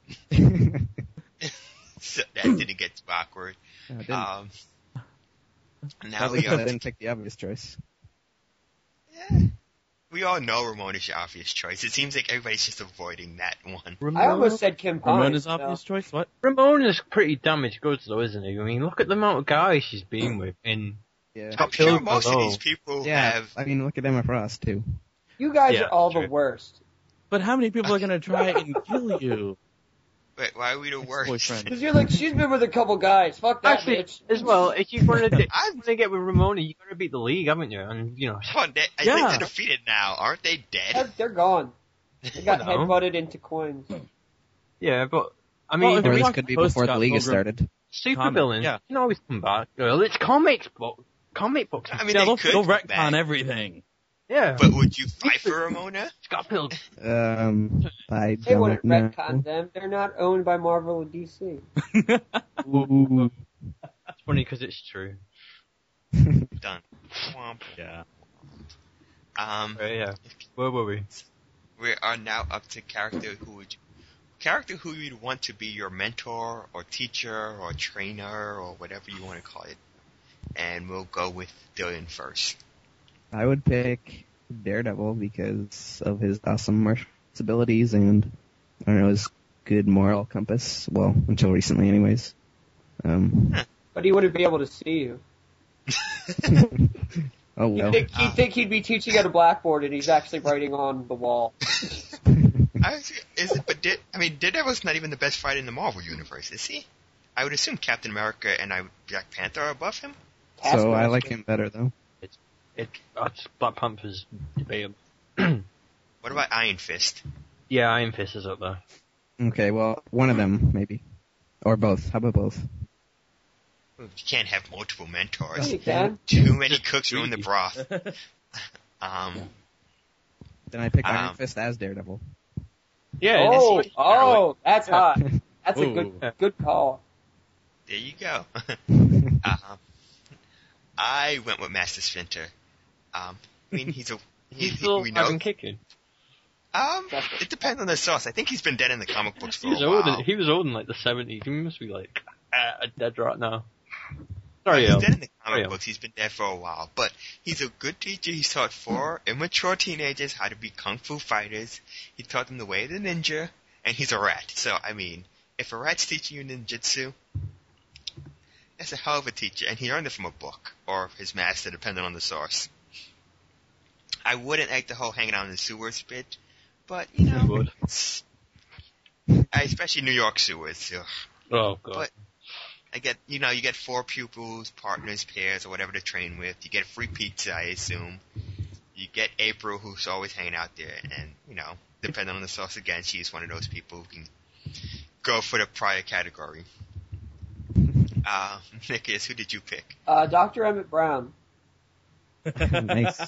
So that didn't get too awkward. No, it didn't. Um, now Probably we because I are, didn't pick the obvious choice. yeah, we all know Ramona's your obvious choice. It seems like everybody's just avoiding that one. I almost said Kim Pine. Ramona's so- obvious choice. What? Ramona's pretty damaged goods though, isn't he? I mean, look at the amount of guys she's been with in. Yeah. I'm sure Pilgrim, most of though. these people Yeah, have. I mean, look at Emma Frost too. You guys Yeah, are all true. the worst. But how many people are gonna try and kill you? Wait, why are we the worst? Ex-boyfriend. Because you're like, she's been with a couple guys. Fuck that Actually, bitch. as well, if you want to, I'm- want to get with Ramona, you got to beat the league, haven't you? And you know, Come on, they, I Yeah. think they're defeated now. Aren't they They're, dead? they're gone. They got No. headbutted into coins. yeah, but I Well, mean, if Or at we least talk could be post before the Scott league has Pilgrim- started. super comic, villains yeah. can always come back. Well, it's comics, book, comic books. I mean, Yeah, they they'll, could they'll come retcon back, everything. yeah, but would you fight for Ramona? Scott Pilgrim. Um, I They don't wouldn't know. retcon them. They're not owned by Marvel or D C. Ooh. That's funny because it's true. Done. Womp. Yeah. Um, Right, yeah. Where were we? we are now up to character who would character who you'd want to be your mentor or teacher or trainer or whatever you want to call it. And we'll go with Dylan first. I would pick Daredevil because of his awesome martial arts abilities and, I don't know, his good moral compass. Well, until recently anyways. Um, But he wouldn't be able to see you. oh You'd well. think, he'd think he'd be teaching at a blackboard and he's actually writing on the wall. I was, is it, but did, I mean, Daredevil's not even the best fighter in the Marvel universe, is he? I would assume Captain America and I, Black Panther are above him. So I Taskmaster. like him better though. It, that's Black Panther's debatable. What about Iron Fist? Yeah, Iron Fist is up there. Okay, well, one of them maybe. Or both. How about both? You can't have multiple Yeah, mentors. you can. Too many cooks ruin the broth. Um, Then I pick Um, Iron Fist as Daredevil. Yeah. Oh, it's- oh, that's Yeah. hot. That's a Ooh. good, good call. there you go. um, I went with Master Splinter. Um, I mean, he's a He's he, still we know. having kicking. Um, it depends on the source. I think he's been dead in the comic books for He was a old. while. In, he was old in like the seventies. He must be like uh, dead right now. Sorry, he's Al. dead in the comic Sorry, Al. books. He's been dead for a while, but he's a good teacher. He's taught four immature teenagers how to be kung fu fighters. He taught them the way of the ninja, and he's a rat. So, I mean, if a rat's teaching you ninjutsu, that's a hell of a teacher, and he learned it from a book or his master, depending on the source. I wouldn't like the whole hanging out in the sewers bit, but you know, Would. especially New York sewers. Ugh. Oh god. But I get, you know, you get four pupils, partners, pairs, or whatever to train with. You get free pizza, I assume. You get April, who's always hanging out there, and you know, depending on the source again, she's one of those people who can go for the prior category. Uh, Nicholas, who did you pick? Uh, Doctor Emmett Brown. Nice.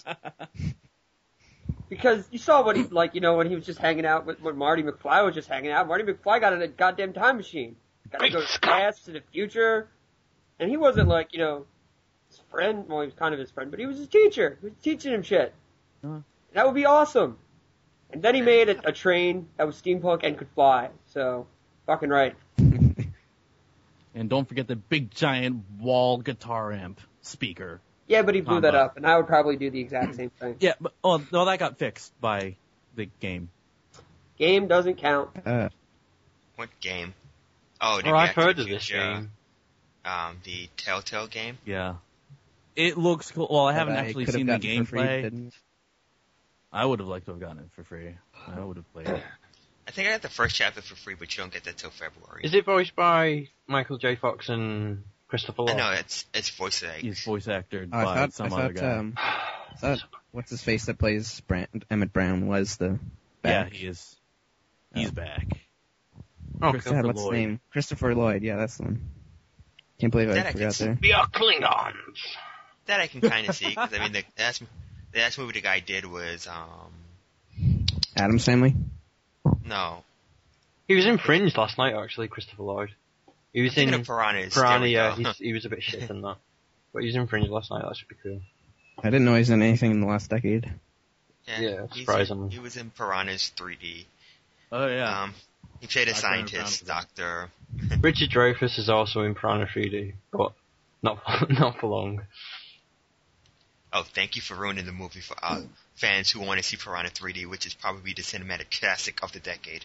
Because you saw what he, like, you know, when he was just hanging out with, when Marty McFly was just hanging out, Marty McFly got in a goddamn time machine. Got to go to the past, to the future. And he wasn't like, you know, his friend, well, he was kind of his friend, but he was his teacher. He was teaching him shit. Huh. That would be awesome. And then he made a, a train that was steampunk and could fly. So, fucking right. And don't forget the big giant wall guitar amp speaker. Yeah, but he blew Combo. that up, and I would probably do the exact same thing. Yeah, but oh, no, that got fixed by the game. Game doesn't count. Uh, What game? Oh, the Oh, I've Back to heard the of this Future, game. Um, the Telltale game. Yeah. It looks cool. Well, I haven't that actually could have seen the gotten for free, gameplay. didn't. I would have liked to have gotten it for free. I would have played it. I think I got the first chapter for free, but you don't get that till February. Is it voiced by Michael J. Fox and Christopher I Lloyd? know it's it's voice acted. He's voice acted Oh, I by thought, some I other thought, guy. um, I thought what's his face that plays Brand, Emmett Brown was the Yeah, back. he is. He's Oh. back. Oh, Christopher God, what's his Lloyd. name? Christopher Lloyd. Yeah, that's the one. Can't believe I That I forgot can there. We are Klingons! That I can kind of see, because I mean the last the last movie the guy did was um Addams Family. no. He was in Fringe last night, actually, Christopher Lloyd. He was Thinking in of Piranhas. Piranha, There we yeah, go. he's, he was a bit shit in that. But he was in Fringe last night, that should be cool. I didn't know he was in anything in the last decade. yeah, yeah, he's surprisingly. in- He was in Piranhas three D. Oh, yeah. Um, he played a Doctor Emmett scientist, Brown. doctor. Richard Dreyfuss is also in Piranha three D, but not for, not for long. Oh, thank you for ruining the movie for uh, fans who want to see Piranha three D, which is probably the cinematic classic of the decade.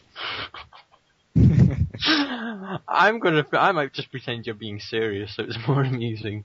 I'm gonna, I might just pretend you're being serious, so it's more amusing.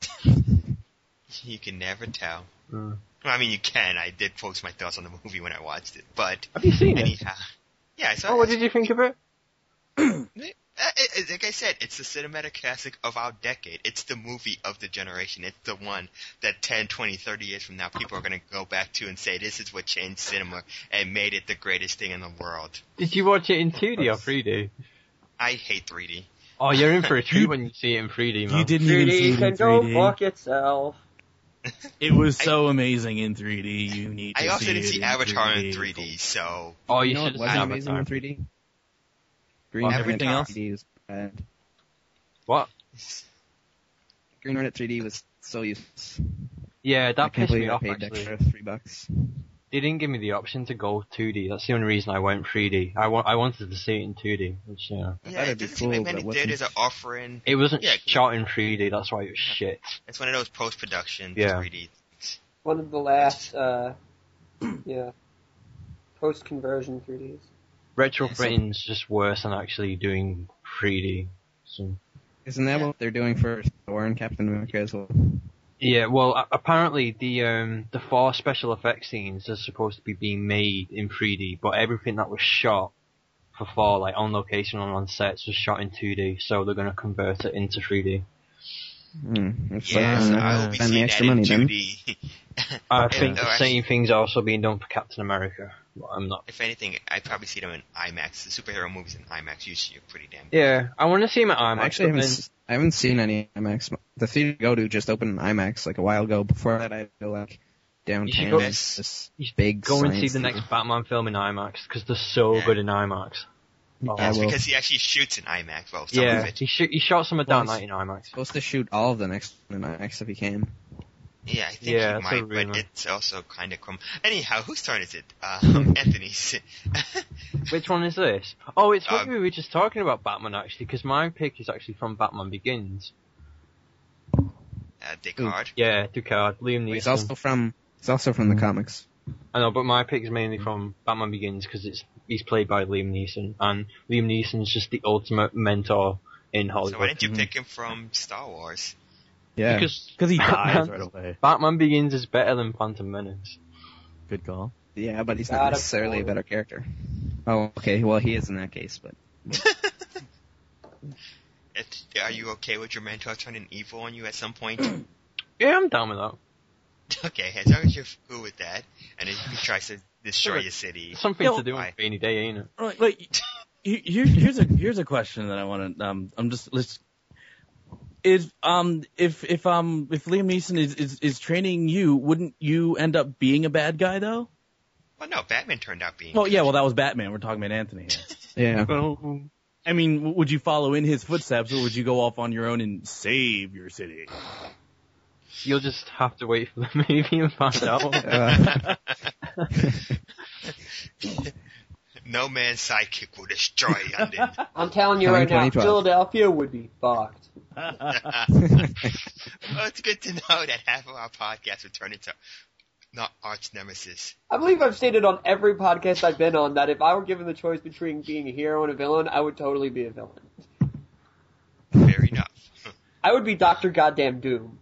You can never tell. Mm. Well, I mean, you can. I did post my thoughts on the movie when I watched it, but Have you seen it? anyhow, yeah. So Oh, what did you think of it? Uh, it- it- like I said, it's the cinematic classic of our decade. It's the movie of the generation. It's the one that ten, twenty, thirty years from now, people are going to go back to and say, this is what changed cinema and made it the greatest thing in the world. Did you watch it in two D or three D? I hate three D. Oh, you're in for a treat when you see it in three D, man. You didn't even see three D it can in go three D. fuck itself. It was so amazing in three D. You need to I also see didn't it see in Avatar in three three D, so Oh, you, You know should what have wasn't seen amazing Avatar. in three D? Green Well, Hornet everything else? three D was bad. What? Green Hornet three D was so useless. Yeah, I that can't pissed believe me I off, paid actually. extra three bucks. They didn't give me the option to go two D. That's the only reason I went three D. I, wa- I wanted to see it in two D, which, you know. I yeah, thought it it'd be doesn't seem like cool, but many it wasn't. theaters are offering. It wasn't Yeah, shot in three D, that's why it was shit. It's one of those post-production Yeah. three D things. One of the last, uh, yeah, post-conversion three Ds. Retrofitting's just worse than actually doing three D. So. Isn't that what they're doing for Thor and Captain America as well? Yeah, well, a- apparently the um, the four special effects scenes are supposed to be being made in three D, but everything that was shot for Thor, like on location and on sets, was shot in two D, so they're going to convert it into three D. Hmm. It's Yes, like, uh, I will be spend the seeing extra that in money two then. D. I And, think uh, the same thing's also being done for Captain America. But I'm not. If anything, I'd probably see them in IMAX. The superhero movies in IMAX usually are pretty damn good. Yeah, I want to see him at IMAX. I actually but haven't, then- s- I haven't seen any IMAX. The theater I go to just opened an IMAX like a while ago. Before that, I go like downtown. go- It's this you should big go and see science the theater. next Batman film in IMAX because they're so Yeah. good in IMAX. Oh, Yeah, That's well, because he actually shoots in IMAX. Well, some yeah, of it. he, sh- he shot some of Dark Well, Knight in IMAX. supposed to shoot all of the next one in IMAX if he can. Yeah, I think Yeah, he that's a might, but rumor. it's also kind of crum. Anyhow, whose turn is it? Um, Anthony's. Which one is this? Oh, it's what Um, we were just talking about Batman actually, because my pick is actually from Batman Begins. uh, Descartes. Yeah, Ducard, Liam But he's Neeson. also from he's also from the comics. I know, but my pick is mainly from Batman Begins because it's he's played by Liam Neeson, and Liam Neeson's just the ultimate mentor in Hollywood. So why didn't you Mhm. pick him from Star Wars? Yeah. Because Because he dies Batman, right away. Batman Begins is better than Phantom Menace. Good call. Yeah, but he's Got not a necessarily a point. better character. Oh, okay. Well, he is in that case, but It, are you okay with your mentor turning evil on you at some point? Yeah, I'm down with that. Okay, as long as you're cool with that, and if he tries to destroy your city, Something Yo, to do on a rainy day, ain't it? Right, wait. Here, here's a here's a question that I want to. Um, I'm just let's. Is um if if um if Liam Neeson is, is is training you, wouldn't you end up being a bad guy though? well, no, Batman turned out being. Well, good. yeah. Well, that was Batman. We're talking about Anthony here. yeah. Well, I mean, w- would you follow in his footsteps, or would you go off on your own and save your city? you'll just have to wait for the movie and find out. Uh, No man's sidekick will destroy London. I'm telling you Coming right now, twenty twelve. Philadelphia would be fucked. Well, it's good to know that half of our podcast would turn into not arch nemesis. I believe I've stated on every podcast I've been on that if I were given the choice between being a hero and a villain, I would totally be a villain. Fair enough. I would be Doctor Goddamn Doom.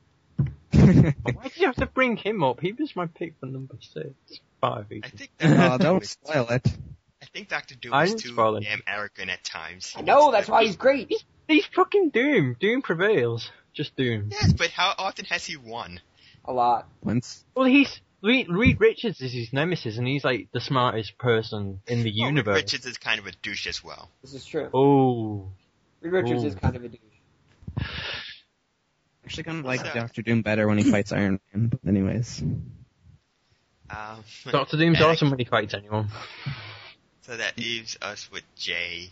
Why did you have to bring him up? He was my pick for number six. Five, I even. think oh, that don't spoil it. I think Doctor Doom I is didn't too spoil it. damn arrogant at times. I know, that's why he's great. He's fucking Doom. Doom prevails. Just Doom. Yes, but how often has he won? A lot. Once. Well, he's Reed, Reed Richards is his nemesis, and he's like the smartest person in the Well, universe. Richards is kind of a douche as well. This is true. Oh, Reed Richards Ooh. is kind of a douche. Actually, kind of like So- Doctor Doom better when he fights Iron Man. But anyways, Um, Doctor Doom's and I- awesome when he fights anyone. So that leaves us with J.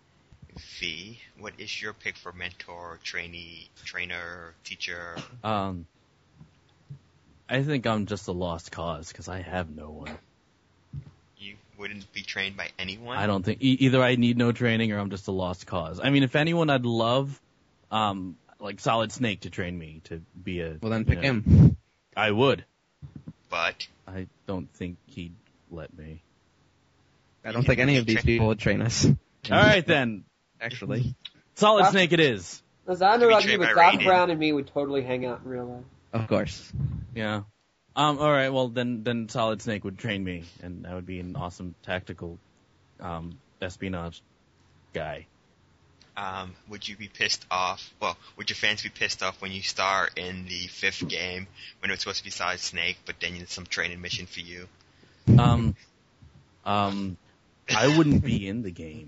V. What is your pick for mentor, trainee, trainer, teacher? Um, I think I'm just a lost cause because I have no one. You wouldn't be trained by anyone? I don't think e- either I need no training or I'm just a lost cause. I mean, if anyone, I'd love, um, like Solid Snake to train me to be a. well then you pick know, him. I would. But I don't think he'd let me. I don't think any of these people would train us. All right then, Actually, Solid Doc- Snake it is. Listen, I know Be about you, trained but by Doc Raiden. Brown and me would totally hang out in real life. of course. Yeah. Um. All right. Well, then, then Solid Snake would train me, and I would be an awesome tactical, um, espionage guy. um, would you be pissed off? Well, would your fans be pissed off when you star in the fifth game when it was supposed to be Solid Snake, but then there's some training mission for you? Um. Um. I wouldn't be in the game.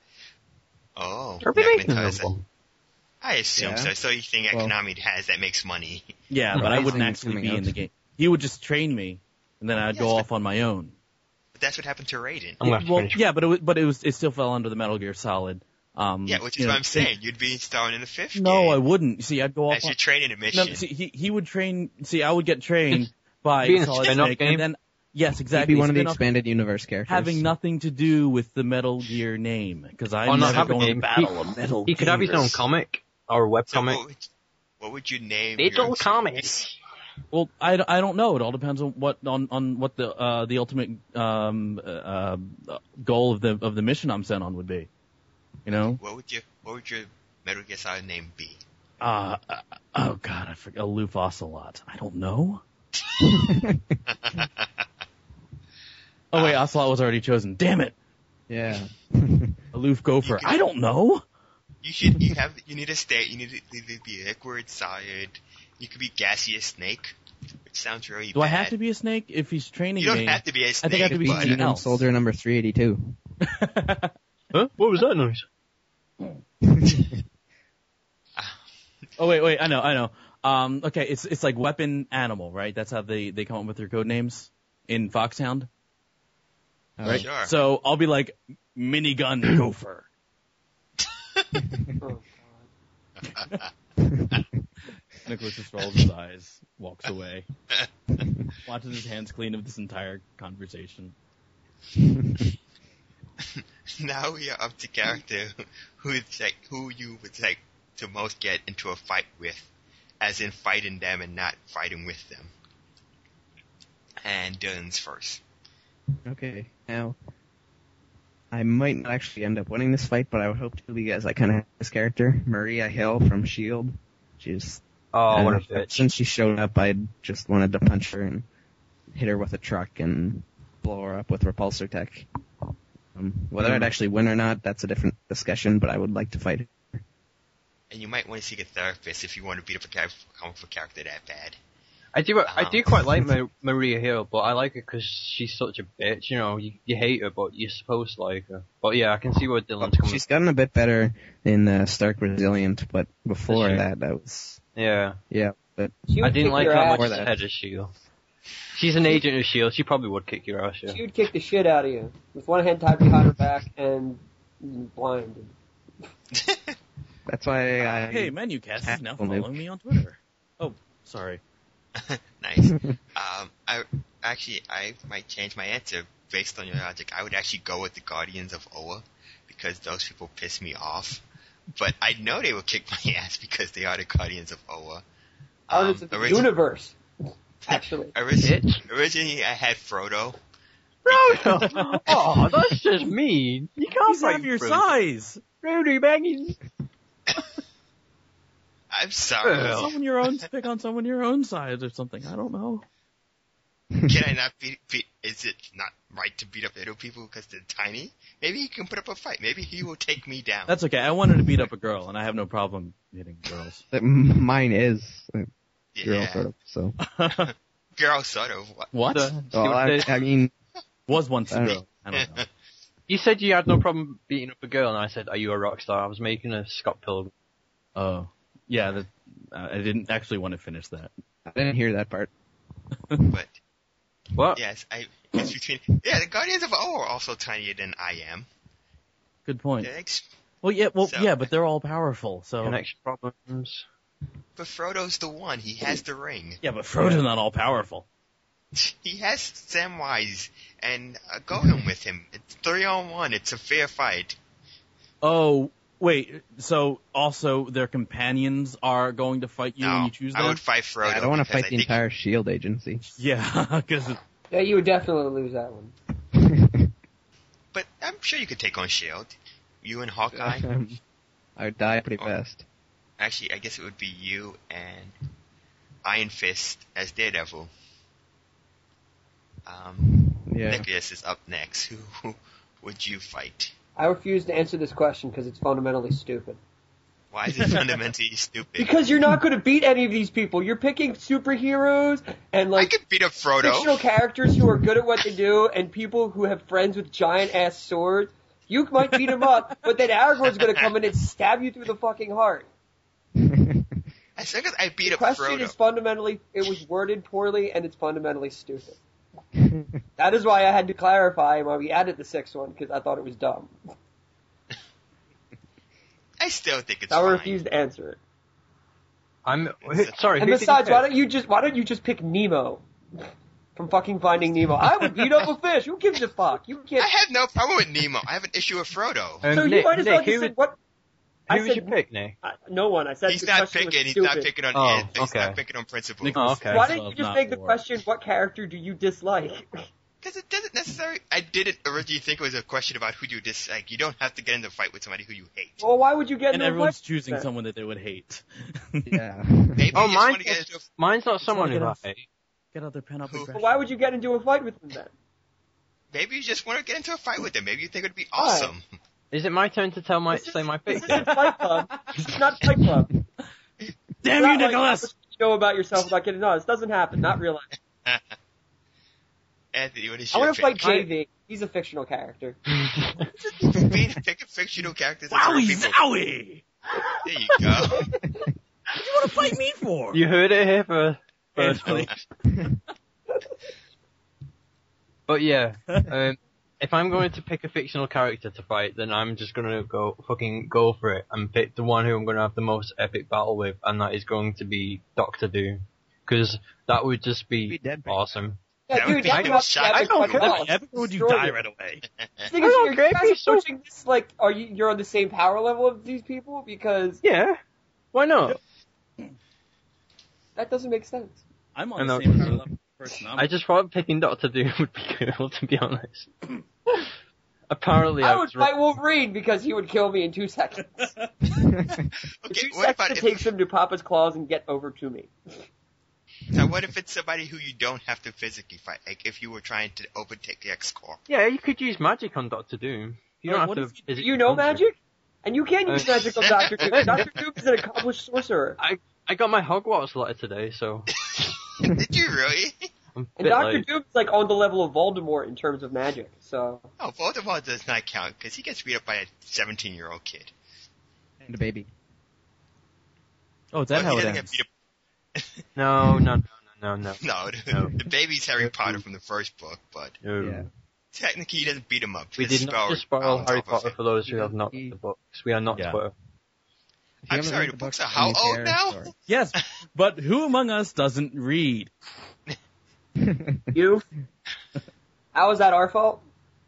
Oh, Are we yeah, making because another one? I assume Yeah. so. So you think that Well- Konami has that makes money? Yeah, but I wouldn't Rising actually coming be in out. the game. He would just train me, and then I'd Yes, go but- off on my own. But that's what happened to Raiden. I'm gonna have to Well, finish. yeah, but it was, but it was it still fell under the Metal Gear Solid. Um, Yeah, which is you know, what I'm saying. You'd be starring in the fifth No, game I wouldn't. See, I'd go off. as On, your training no, mission. see, he he would train. See, I would get trained by Being a Solid spin-off Snake, game? and then yes, He'd exactly. be one of the spin-off expanded universe characters. having nothing to do with the Metal Gear name, because I'm Or not never have a going to game. battle a Metal. He could have his own Gears. comic or a so webcomic. what, would, what would you name Little your comics. Well, I, I don't know. It all depends on what on, on what the uh, the ultimate um, uh, uh, goal of the of the mission I'm sent on would be. You know? What would your what would your Metal Gear Solid name be? Uh, uh oh god, I forgot. Aloof Ocelot. I don't know. Oh wait, Ocelot was already chosen. Damn it. Yeah. Aloof Gopher. You can- I don't know. You should you have you need a state. You need to either be liquid, solid. You could be gaseous snake, which sounds really Do bad. I have to be a snake if he's training You don't me? have to be a snake. think I have to be but- something Venom else. Soldier number three eighty-two. Huh? What was that noise? Oh wait, wait. I know, I know. Um, okay, it's it's like weapon animal, right? That's how they they come up with their code names in Foxhound, right? Sure. So I'll be like minigun gopher. Oh, Nicholas just rolls his eyes, walks away, watches his hands clean of this entire conversation. Now we are up to character who is like who you would like to most get into a fight with, as in fighting them and not fighting with them. And Dylan's first. Okay, now I might not actually end up winning this fight, but I would hope to because I kind of have this character, Maria Hill from S H I E L D. She's Oh, I what a don't know, bitch. since she showed up, I just wanted to punch her and hit her with a truck and blow her up with repulsor tech. Um, whether I'd actually win or not, that's a different discussion, but I would like to fight her. And you might want to seek a therapist if you want to beat up a char- comic book character that bad. I do, I Um, do quite like Ma- Maria Hill, but I like her because she's such a bitch. You know, you, you hate her, but you're supposed to like her. But yeah, I can see where Dylan's coming. She's gotten a bit better in uh, Stark Resilient, but before Is she? that, that was Yeah, yeah. But She would I didn't kick like your how ass. much Before she that. had a shield. She's an agent of S H I E L D. She probably would kick your ass. Yeah. She would kick the shit out of you with one hand tied behind her back and blinded. that's why I. Hey, MenuCast is now Tactical following nuke. me on Twitter. Oh, sorry. Nice. um, I actually I might change my answer based on your logic. I would actually go with the Guardians of Oa because those people piss me off. But I know they will kick my ass because they are the Guardians of Oa. Guardians of the origi- universe, actually. origi- originally, I had Frodo. Frodo! Oh, that's just mean. You can't He's fight half your Frodo. size. Rudy Baggins. I'm sorry. Well. Someone your own, pick on someone your own size or something. I don't know. Can I not beat, beat? Is it not right to beat up little people because they're tiny? Maybe he can put up a fight. Maybe he will take me down. That's okay. I wanted to beat up a girl, and I have no problem hitting girls. That mine is a girl yeah. sort of. So. Girl, sort of. What? What? So, see Well, what I, it is? I mean, Was once a Uh, girl. I don't know. You said you had no problem beating up a girl, and I said, "Are you a rock star?" I was making a Scott Pilgrim. Oh, yeah. That, uh, I didn't actually want to finish that. I didn't hear that part. But What? yes, I. It's between. Yeah, the Guardians of Oa are also tinier than I am. Good point. They're ex- Well, yeah. Well, So- yeah, but they're all powerful. So Connection problems. But Frodo's the one. He has the ring. yeah, but Frodo's not all powerful. He has Samwise and uh, Gollum with him. It's three on one. It's a fair fight. Oh, wait. So also their companions are going to fight you no, when you choose them? I would fight Frodo. I don't want to because fight I the think- entire SHIELD agency. Yeah, because Yeah, you would definitely lose that one. But I'm sure you could take on Shield. You and Hawkeye. I would die pretty Oh. fast. Actually, I guess it would be you and Iron Fist as Daredevil. Um, Yeah. Nicholas is up next. Who, who would you fight? I refuse to answer this question because it's fundamentally stupid. Why is it fundamentally stupid? Because you're not going to beat any of these people. You're picking superheroes and I like could beat up fictional Frodo. characters who are good at what they do and people who have friends with giant ass swords. You might beat them up, but then Aragorn's going to come in and stab you through the fucking heart. As long as I beat The up question Frodo. is fundamentally, it was worded poorly and it's fundamentally stupid. That is why I had to clarify why we added the sixth one, because I thought it was dumb. I still think it's I fine. refuse to answer it. I'm sorry. And who did you besides, pick? why don't you just why don't you just pick Nemo from fucking Finding Nemo? I would beat up a fish. Who gives a fuck? You I can't. have no problem with Nemo. I have an issue with Frodo. Um, So you Nick, might as well Nick, just who, say would, what? I who would said you pick, Nick? uh, no one. I said He's the not question picking. was He's not stupid. picking on. Oh, it. He's okay. not picking on principle. Oh, okay. Why don't you Love, just not make the war. question? What character do you dislike? Because it doesn't necessarily. I didn't originally think it was a question about who you dislike. You don't have to get into a fight with somebody who you hate. Well, why would you get and into a everyone's fight? choosing then? someone that they would hate. Yeah. Maybe Oh, you just mine- want to get into. A, Mine's not someone get who I off. hate. Get out their pen up Who? aggression. But why would you get into a fight with them then? maybe you just want to get into a fight with them. Maybe you think it would be Why? awesome. Is it my turn to tell my This is- say my This pick? isn't Fight Club. This is not Fight Club. Damn Not you, like Nicholas! what you know about yourself without getting on. This doesn't happen. Not real life. Anthony, what is I your want to fight pick? J V. He's a fictional character. Being picking fictional characters. and Wowie people. zowie! There you go. What do you want to fight me for? You heard it here first, first Anthony. folks. But yeah, um, if I'm going to pick a fictional character to fight, then I'm just gonna go fucking go for it and pick the one who I'm gonna have the most epic battle with, and that is going to be Doctor Doom, because that would just be, Be dead by awesome. Yeah, That would dude, be talk a about shot the to epic the fucking moon. boss. Epic would you Destroy die it. right away? The thing I is, don't you care if guys he's so- approaching this like, are you? You're on the same power level of these people because Yeah, why not? that doesn't make sense. I'm I on know. the same power level person. I'm I just thought picking Doctor Doom would be cool, to be honest. Apparently, I, I would was fight Wolverine because he would kill me in two seconds. The Okay, two what about seconds if, it takes him to pop his claws and get over to me. Now, what if it's somebody who you don't have to physically fight? Like if you were trying to overtake the X-Corp. Yeah, you could use magic on Doctor Doom. You don't Right, have what to. if you- physically You know punch him. magic? And you can use Uh, magic on Doctor Doom. Doctor Doom is an accomplished sorcerer. I I got my Hogwarts letter today, so Did you really? I'm a And bit Doctor late. Doom's like on the level of Voldemort in terms of magic, so. Oh, Voldemort does not count because he gets beat up by a seventeen-year-old kid. And a baby. Oh, is that Well, how he it doesn't ends? get beat up. No, no, no, no, no, No, the, No. the baby's Harry Potter from the first book, but no. Yeah. technically he doesn't beat him up. We His did spell not just spoil bounds Harry off of Potter it. for those who have not He- read the books. We are not Yeah. spoiled. If you I'm haven't sorry, read the the books book, are how then you old care, now? sorry. Yes, but who among us doesn't read? You? How is that our fault?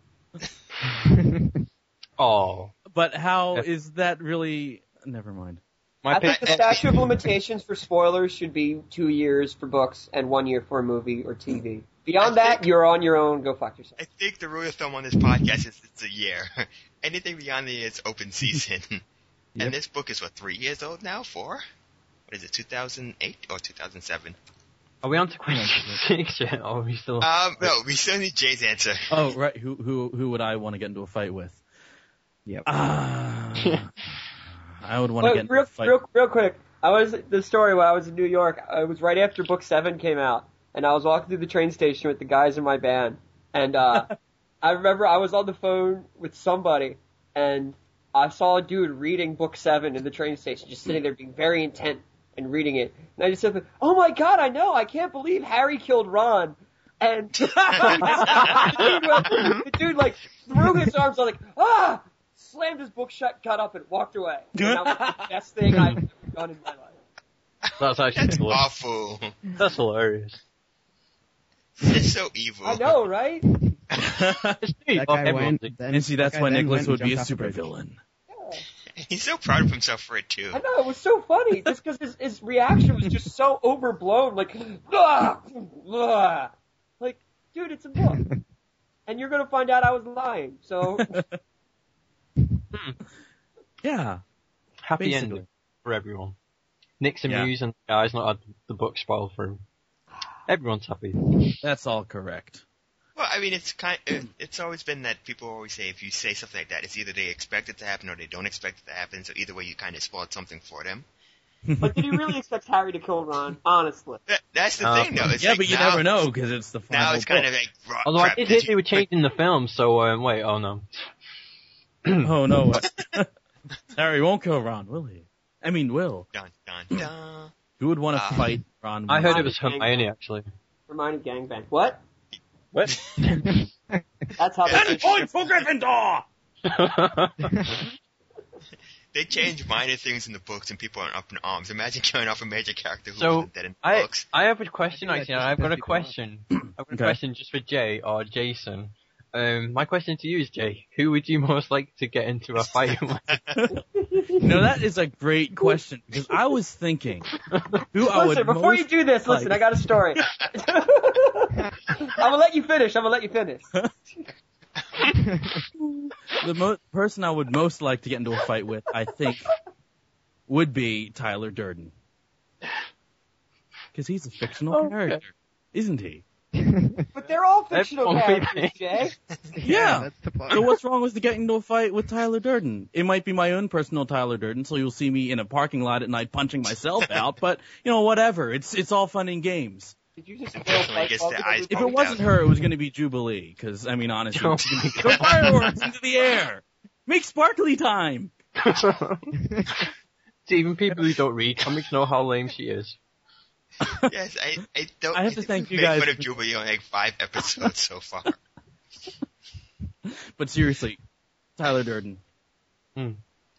Oh, But how Yeah. is that really? Never mind. my I think pick. the statute of limitations for spoilers should be two years for books and one year for a movie or T V. Beyond I that, think- you're on your own. Go fuck yourself. I think the rule of thumb on this podcast is it's a year. Anything beyond the year is open season. Yep. And this book is what, three years old now? Four? What is it, two thousand eight or two thousand seven? Are we on to question six yet? Or are we still? Um, no, we still need Jay's answer. Oh, right. Who who who would I want to get into a fight with? Yep. Ah, I would want to But get into real, a fight. real, real quick, I was the story when I was in New York. It was right after Book Seven came out, and I was walking through the train station with the guys in my band, and uh, I remember I was on the phone with somebody, and I saw a dude reading Book Seven in the train station, just sitting there being very intent and reading it, and I just said, "Oh my god, I know! I can't believe Harry killed Ron." And the, dude, went- the dude like threw his arms on like ah. Slammed his book shut, got up, and walked away. And that was the best thing I've ever done in my life. That's actually That's hilarious. awful. That's hilarious. It's so evil. I know, right? It's new. That Oh, guy everyone's- went, then, And see, that's that guy why then Nicholas went would and be a jumped off bridge. supervillain. Yeah. He's so proud of himself for it, too. I know, it was so funny, just because his, his reaction was just so overblown, like, ah, ah. Like, dude, it's a book. And you're gonna find out I was lying, so, Yeah. Happy Basically. ending for everyone. Nick's Yeah. amused and the guy's not had the book spoiled for him. Everyone's happy. That's all correct. Well, I mean, it's kind. It, it's always been that people always say if you say something like that, it's either they expect it to happen or they don't expect it to happen. So either way, you kind of spoiled something for them. but did he really expect Harry to kill Ron? Honestly. That, that's the Uh, thing, though. It's yeah, like but you now, never know because it's the final Now it's kind book. of like raw Although I crap. did Did hear you- they were changing the film, so um, wait, oh no. Oh no, Harry won't kill Ron, will he? I mean, will. Dun dun dun. Who would want to Ah. fight Ron? I heard it Hermione was gang- Hermione actually. Hermione gangbang. What? What? That's how they Ten points for Gryffindor. They change minor things in the books and people are up in arms. Imagine killing off a major character who So, wasn't dead in the I books. I have a question I think actually. that and I've just got a pisses people off. question. I've got a Okay. question just for Jay or Jason. Um, my question to you is, Jay, who would you most like to get into a fight with? No, that is a great question because I was thinking who I would Listen, before most you do this, listen, like. I got a story. I'm gonna let you finish. I'm gonna let you finish. the mo- person I would most like to get into a fight with, I think, would be Tyler Durden. Because he's a fictional Okay. character, isn't he? But they're all fictional Everyone characters, Jay. Yeah. That's the point. So what's wrong with getting into a fight with Tyler Durden? It might be my own personal Tyler Durden, so you'll see me in a parking lot at night punching myself out, but, you know, whatever. It's it's all fun and games. Did you just Unfortunately, throw I Fight guess Club the into eyes the If it poked wasn't out. her, it was going to be Jubilee, because, I mean, honestly, Oh. it's gonna be throw fireworks into the air! Make sparkly time! See, even people who don't read comics know how lame she is. Yes, I, I don't. I have to thank you made guys fun of for- Jubilee on like five episodes so far. But seriously, Tyler Durden. Okay.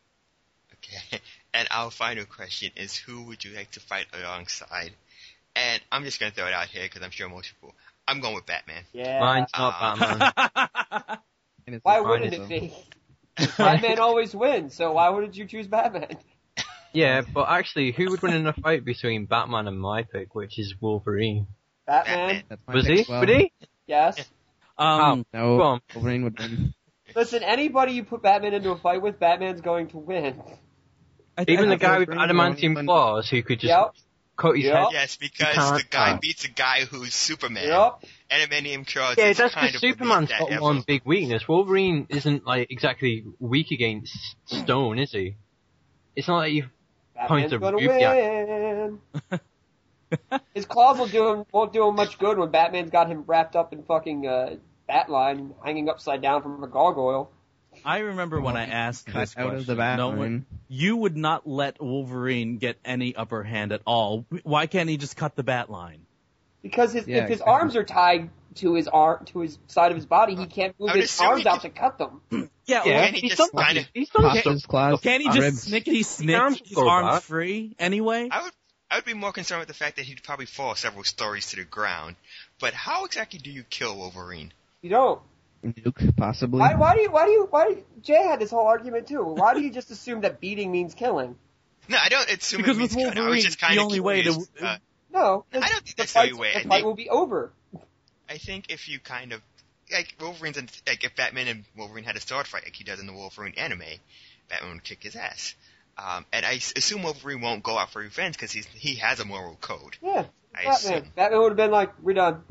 And our final question is, who would you like to fight alongside? And I'm just gonna throw it out here because I'm sure most people. I'm going with Batman. Yeah. Mine's not Uh, Batman. And it's Why like, wouldn't though. it be? Batman always wins, so why wouldn't you choose Batman? Yeah, but actually, who would win in a fight between Batman and my pick, which is Wolverine? Batman? That's my Was pick he? as well. Would he? Yes. Um, No, Go on. Wolverine would win. Listen, anybody you put Batman into a fight with, Batman's going to win. I think Even the I guy with Wolverine going adamantium fun- claws who could just Yep. Cody's Yep. head. Yes, because can't- the guy uh, beats a guy who's Superman. Yep. Adamantium Charles Yeah, is that's kind because of Superman's that got ever. one big weakness. Wolverine isn't like exactly weak against stone, is he? It's not like you Batman's Point of gonna view, win. His claws will do him, won't do him much good when Batman's got him wrapped up in fucking uh, Batline, hanging upside down from a gargoyle. I remember when I asked Cut this out question. of the no Batman. one, you would not let Wolverine get any upper hand at all. Why can't he just cut the bat line? Because his, Yeah, if his exactly. arms are tied to his arm to his side of his body, he can't move I would his assume arms he out could- to cut them. Yeah, Yeah, Can't he he's just done kind of? He's done Pops his claws. can't he ribs. just snickety snick arms his go arms back. free anyway? I would. I would be more concerned with the fact that he'd probably fall several stories to the ground. But how exactly do you kill Wolverine? You don't. Nuke, possibly. Why, why do you? Why do you? Why? Do, Jay had this whole argument too. Why do you just assume that beating means killing? No, I don't assume Because it with means killing. I was Wolverine, just kind the of only way to- curious, uh, No, I don't think the that's the only fight, way. the I fight think- will be over. I think if you kind of like Wolverine's in, like if Batman and Wolverine had a sword fight like he does in the Wolverine anime, Batman would kick his ass. Um, and I s- assume Wolverine won't go out for revenge because he's he has a moral code. Yeah, I Batman. assume. Batman would have been like, "We're done."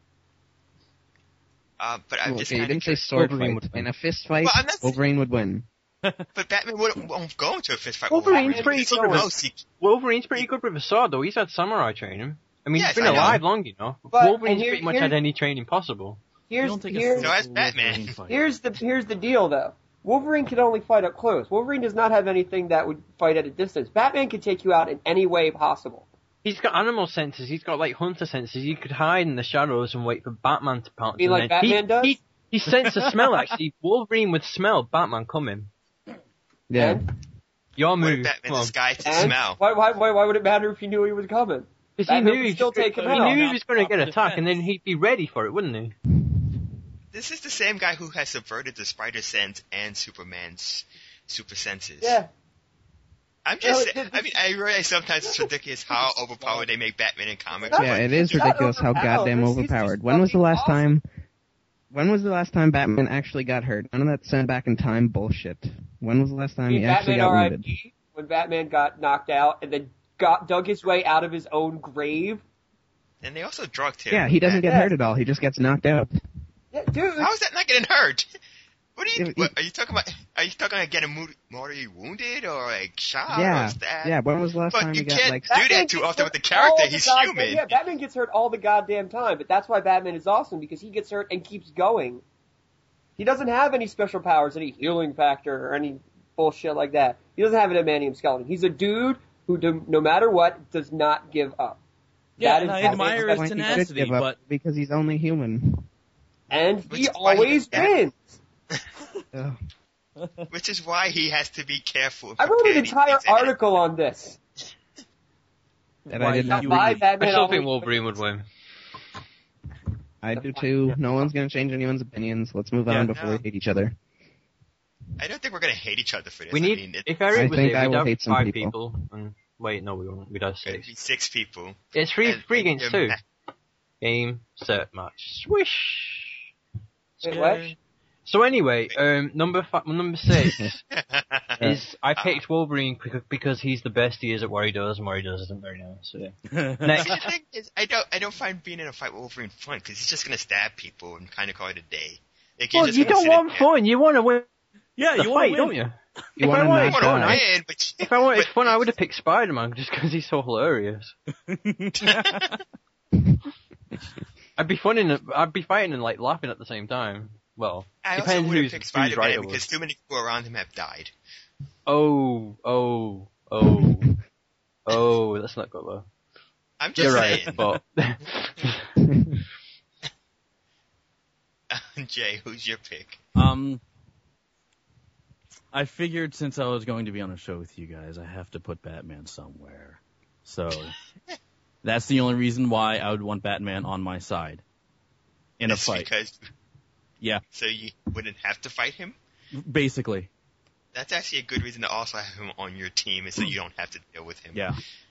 Uh, but I'm Well, just okay, you kind of didn't say sword Wolverine fight. would win. In a fist fight, Well, I'm not- Wolverine would win. But Batman wouldn't, won't go into a fist fight. Wolverine's with pretty because he good with- knows he- Wolverine's pretty good with a sword, though. He's had samurai training. I mean, Yes, he's been I know. alive long enough. But- Wolverine's and here- pretty much here- had any training possible. You Here's don't take a here's So that's physical Batman. Wolverine fight. here's the here's the deal though. Wolverine can only fight up close. Wolverine does not have anything that would fight at a distance. Batman can take you out in any way possible. He's got animal senses. He's got like hunter senses. He could hide in the shadows and wait for Batman to pounce. mean and like then he, Batman does? He, he senses a smell. Actually, Wolverine would smell Batman coming. Yeah. And, Your What move. if Batman's Come on. this guy to and smell? why, why why why would it matter if he knew he was coming? Because he Batman knew would he, still was, take him he out. knew he was going to get Not attacked, and defense. then he'd be ready for it, wouldn't he? This is the same guy who has subverted the Spider Sense and Superman's super senses. Yeah. I'm just No, saying, it- I mean, I realize sometimes it's ridiculous how overpowered they make Batman in comics. Yeah, it is He's not ridiculous how overpowered. goddamn He's just overpowered. When was the fucking last awesome. time? When was the last time Batman actually got hurt? None of that sent back in time bullshit. When was the last time I mean, he actually Batman got R I wounded? P when Batman got knocked out and then got dug his way out of his own grave. And they also drugged him. Yeah, he doesn't get Yeah. hurt at all. He just gets knocked out. Yeah, dude. How is that not getting hurt? What are you? Yeah, What, are you talking about? Are you talking about getting mo- mortally wounded or like shot yeah, or stabbed? yeah. When was the last But time you he got can't like? do that Batman too gets often hurt with the character. all the He's goddamn- human. Yeah, Batman gets hurt all the goddamn time, but that's why Batman is awesome, because he gets hurt and keeps going. He doesn't have any special powers, any healing factor, or any bullshit like that. He doesn't have an adamantium skeleton. He's a dude who, do, no matter what, does not give up. Yeah, That and is I Batman's admire best- his Point he should tenacity, give up but because he's only human. And Which he is why he- always yeah. wins. Ugh. Which is why he has to be careful. I wrote an prepared. entire He's- he's- article on this. That Why I did you not. would Why be- Batman I still always think Wolverine would win. I do too. No one's gonna change anyone's opinions. Let's move Yeah, on before no. we hate each other. I don't think we're gonna hate each other for this. We I need. mean, it, if Eric I was think here, I we'd will have hate some five people. people. And wait, no, we won't. We'd have it'd six. be six people. It's three, And- three and against you're two. ma- Game, set, match, swish. Wait, what? So anyway, um, number fi- number six is I picked Wolverine bec- because he's the best he is at what he does, and what he does isn't very nice. So yeah. Next. The thing is, I don't, I don't find being in a fight with Wolverine fun because he's just gonna stab people and kind of call it a day. Like, you're Well, just you gonna don't sit want there. fun. You want to win yeah, the you want fight, to don't win. you? You If want I to wanted I not want to die? win, but If I wanted but fun, I would have picked Spider-Man just because he's so hilarious. I'd be fun in, I'd be fighting and like laughing at the same time. Well, I also depends would have who's, picked who's Spider-Man right it because was. too many people around him have died. Oh, oh, oh, oh. Let's not go there. I'm just You're saying. right, but Jay, who's your pick? Um, I figured since I was going to be on a show with you guys, I have to put Batman somewhere. So that's the only reason why I would want Batman on my side in a It's fight. Because, Yeah, so you wouldn't have to fight him? basically. That's actually a good reason to also have him on your team, is so you don't have to deal with him. Yeah,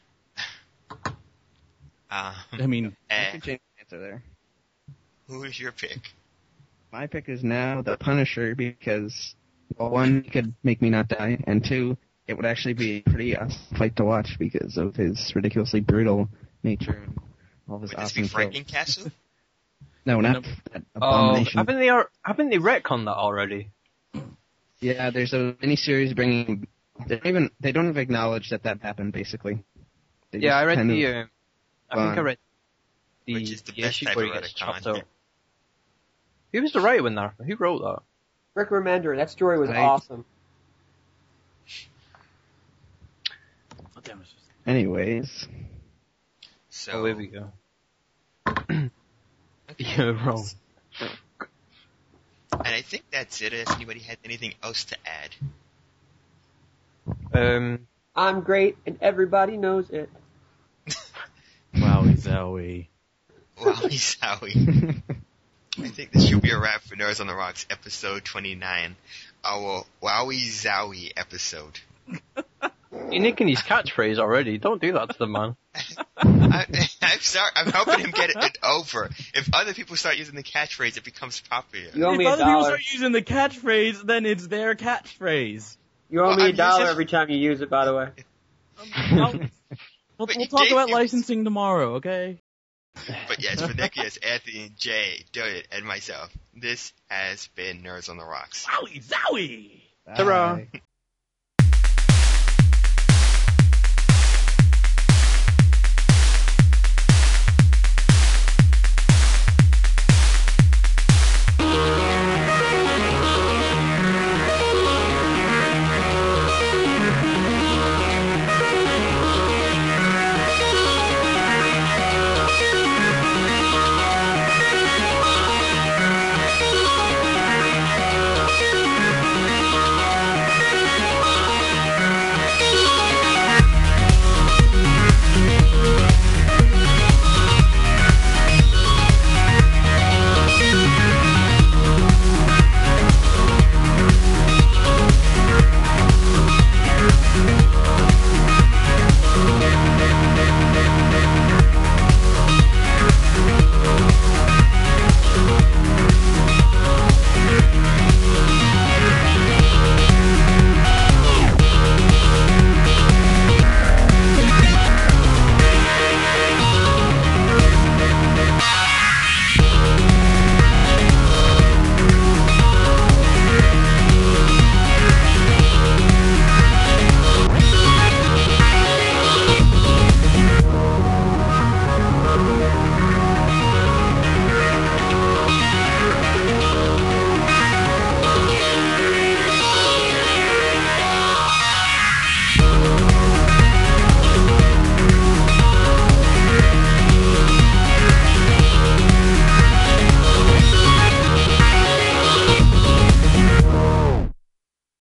Um, I mean, I eh, could change my answer there. who is your pick? My pick is now the Punisher because, well, one, he could make me not die, and two, it would actually be a pretty awesome fight to watch because of his ridiculously brutal nature and all of his Would this awesome be kills. Frankencastle? No, not Nope. that Oh, abomination. haven't they ar- haven't they retconned that already? Yeah, there's a miniseries bringing. They don't even they don't even acknowledge that that happened. Basically. They Yeah, just I read kind the. of- Uh, I think I fun. read the, Which is the the best issue type where he of gets retcon, chopped yeah. up. Who was the writer in that? Who wrote that? Rick Remender, that story was I- awesome. Oh, damn, it's just- Anyways, So, Oh, here we go. You're wrong. and I think that's it. Has anybody had anything else to add? Um, I'm great, and everybody knows it. Wowie zowie. Wowie zowie. I think this should be a wrap for Nerds on the Rocks, episode twenty-nine. Our Wowie Zowie episode. you're nicking his catchphrase already. Don't do that to the man. I, I'm sorry. I'm helping him get it over. If other people start using the catchphrase, it becomes popular. You owe If me a other people dollar. start using the catchphrase, then it's their catchphrase. You owe Well, me a I'm dollar using- every time you use it, by the way. I'll- we'll But we'll you talk gave about me- licensing tomorrow, okay? But yes, for Nicholas, Anthony, Jay, David, and myself, this has been Nerds on the Rocks. Wowie zowie! Ta-ra. bye.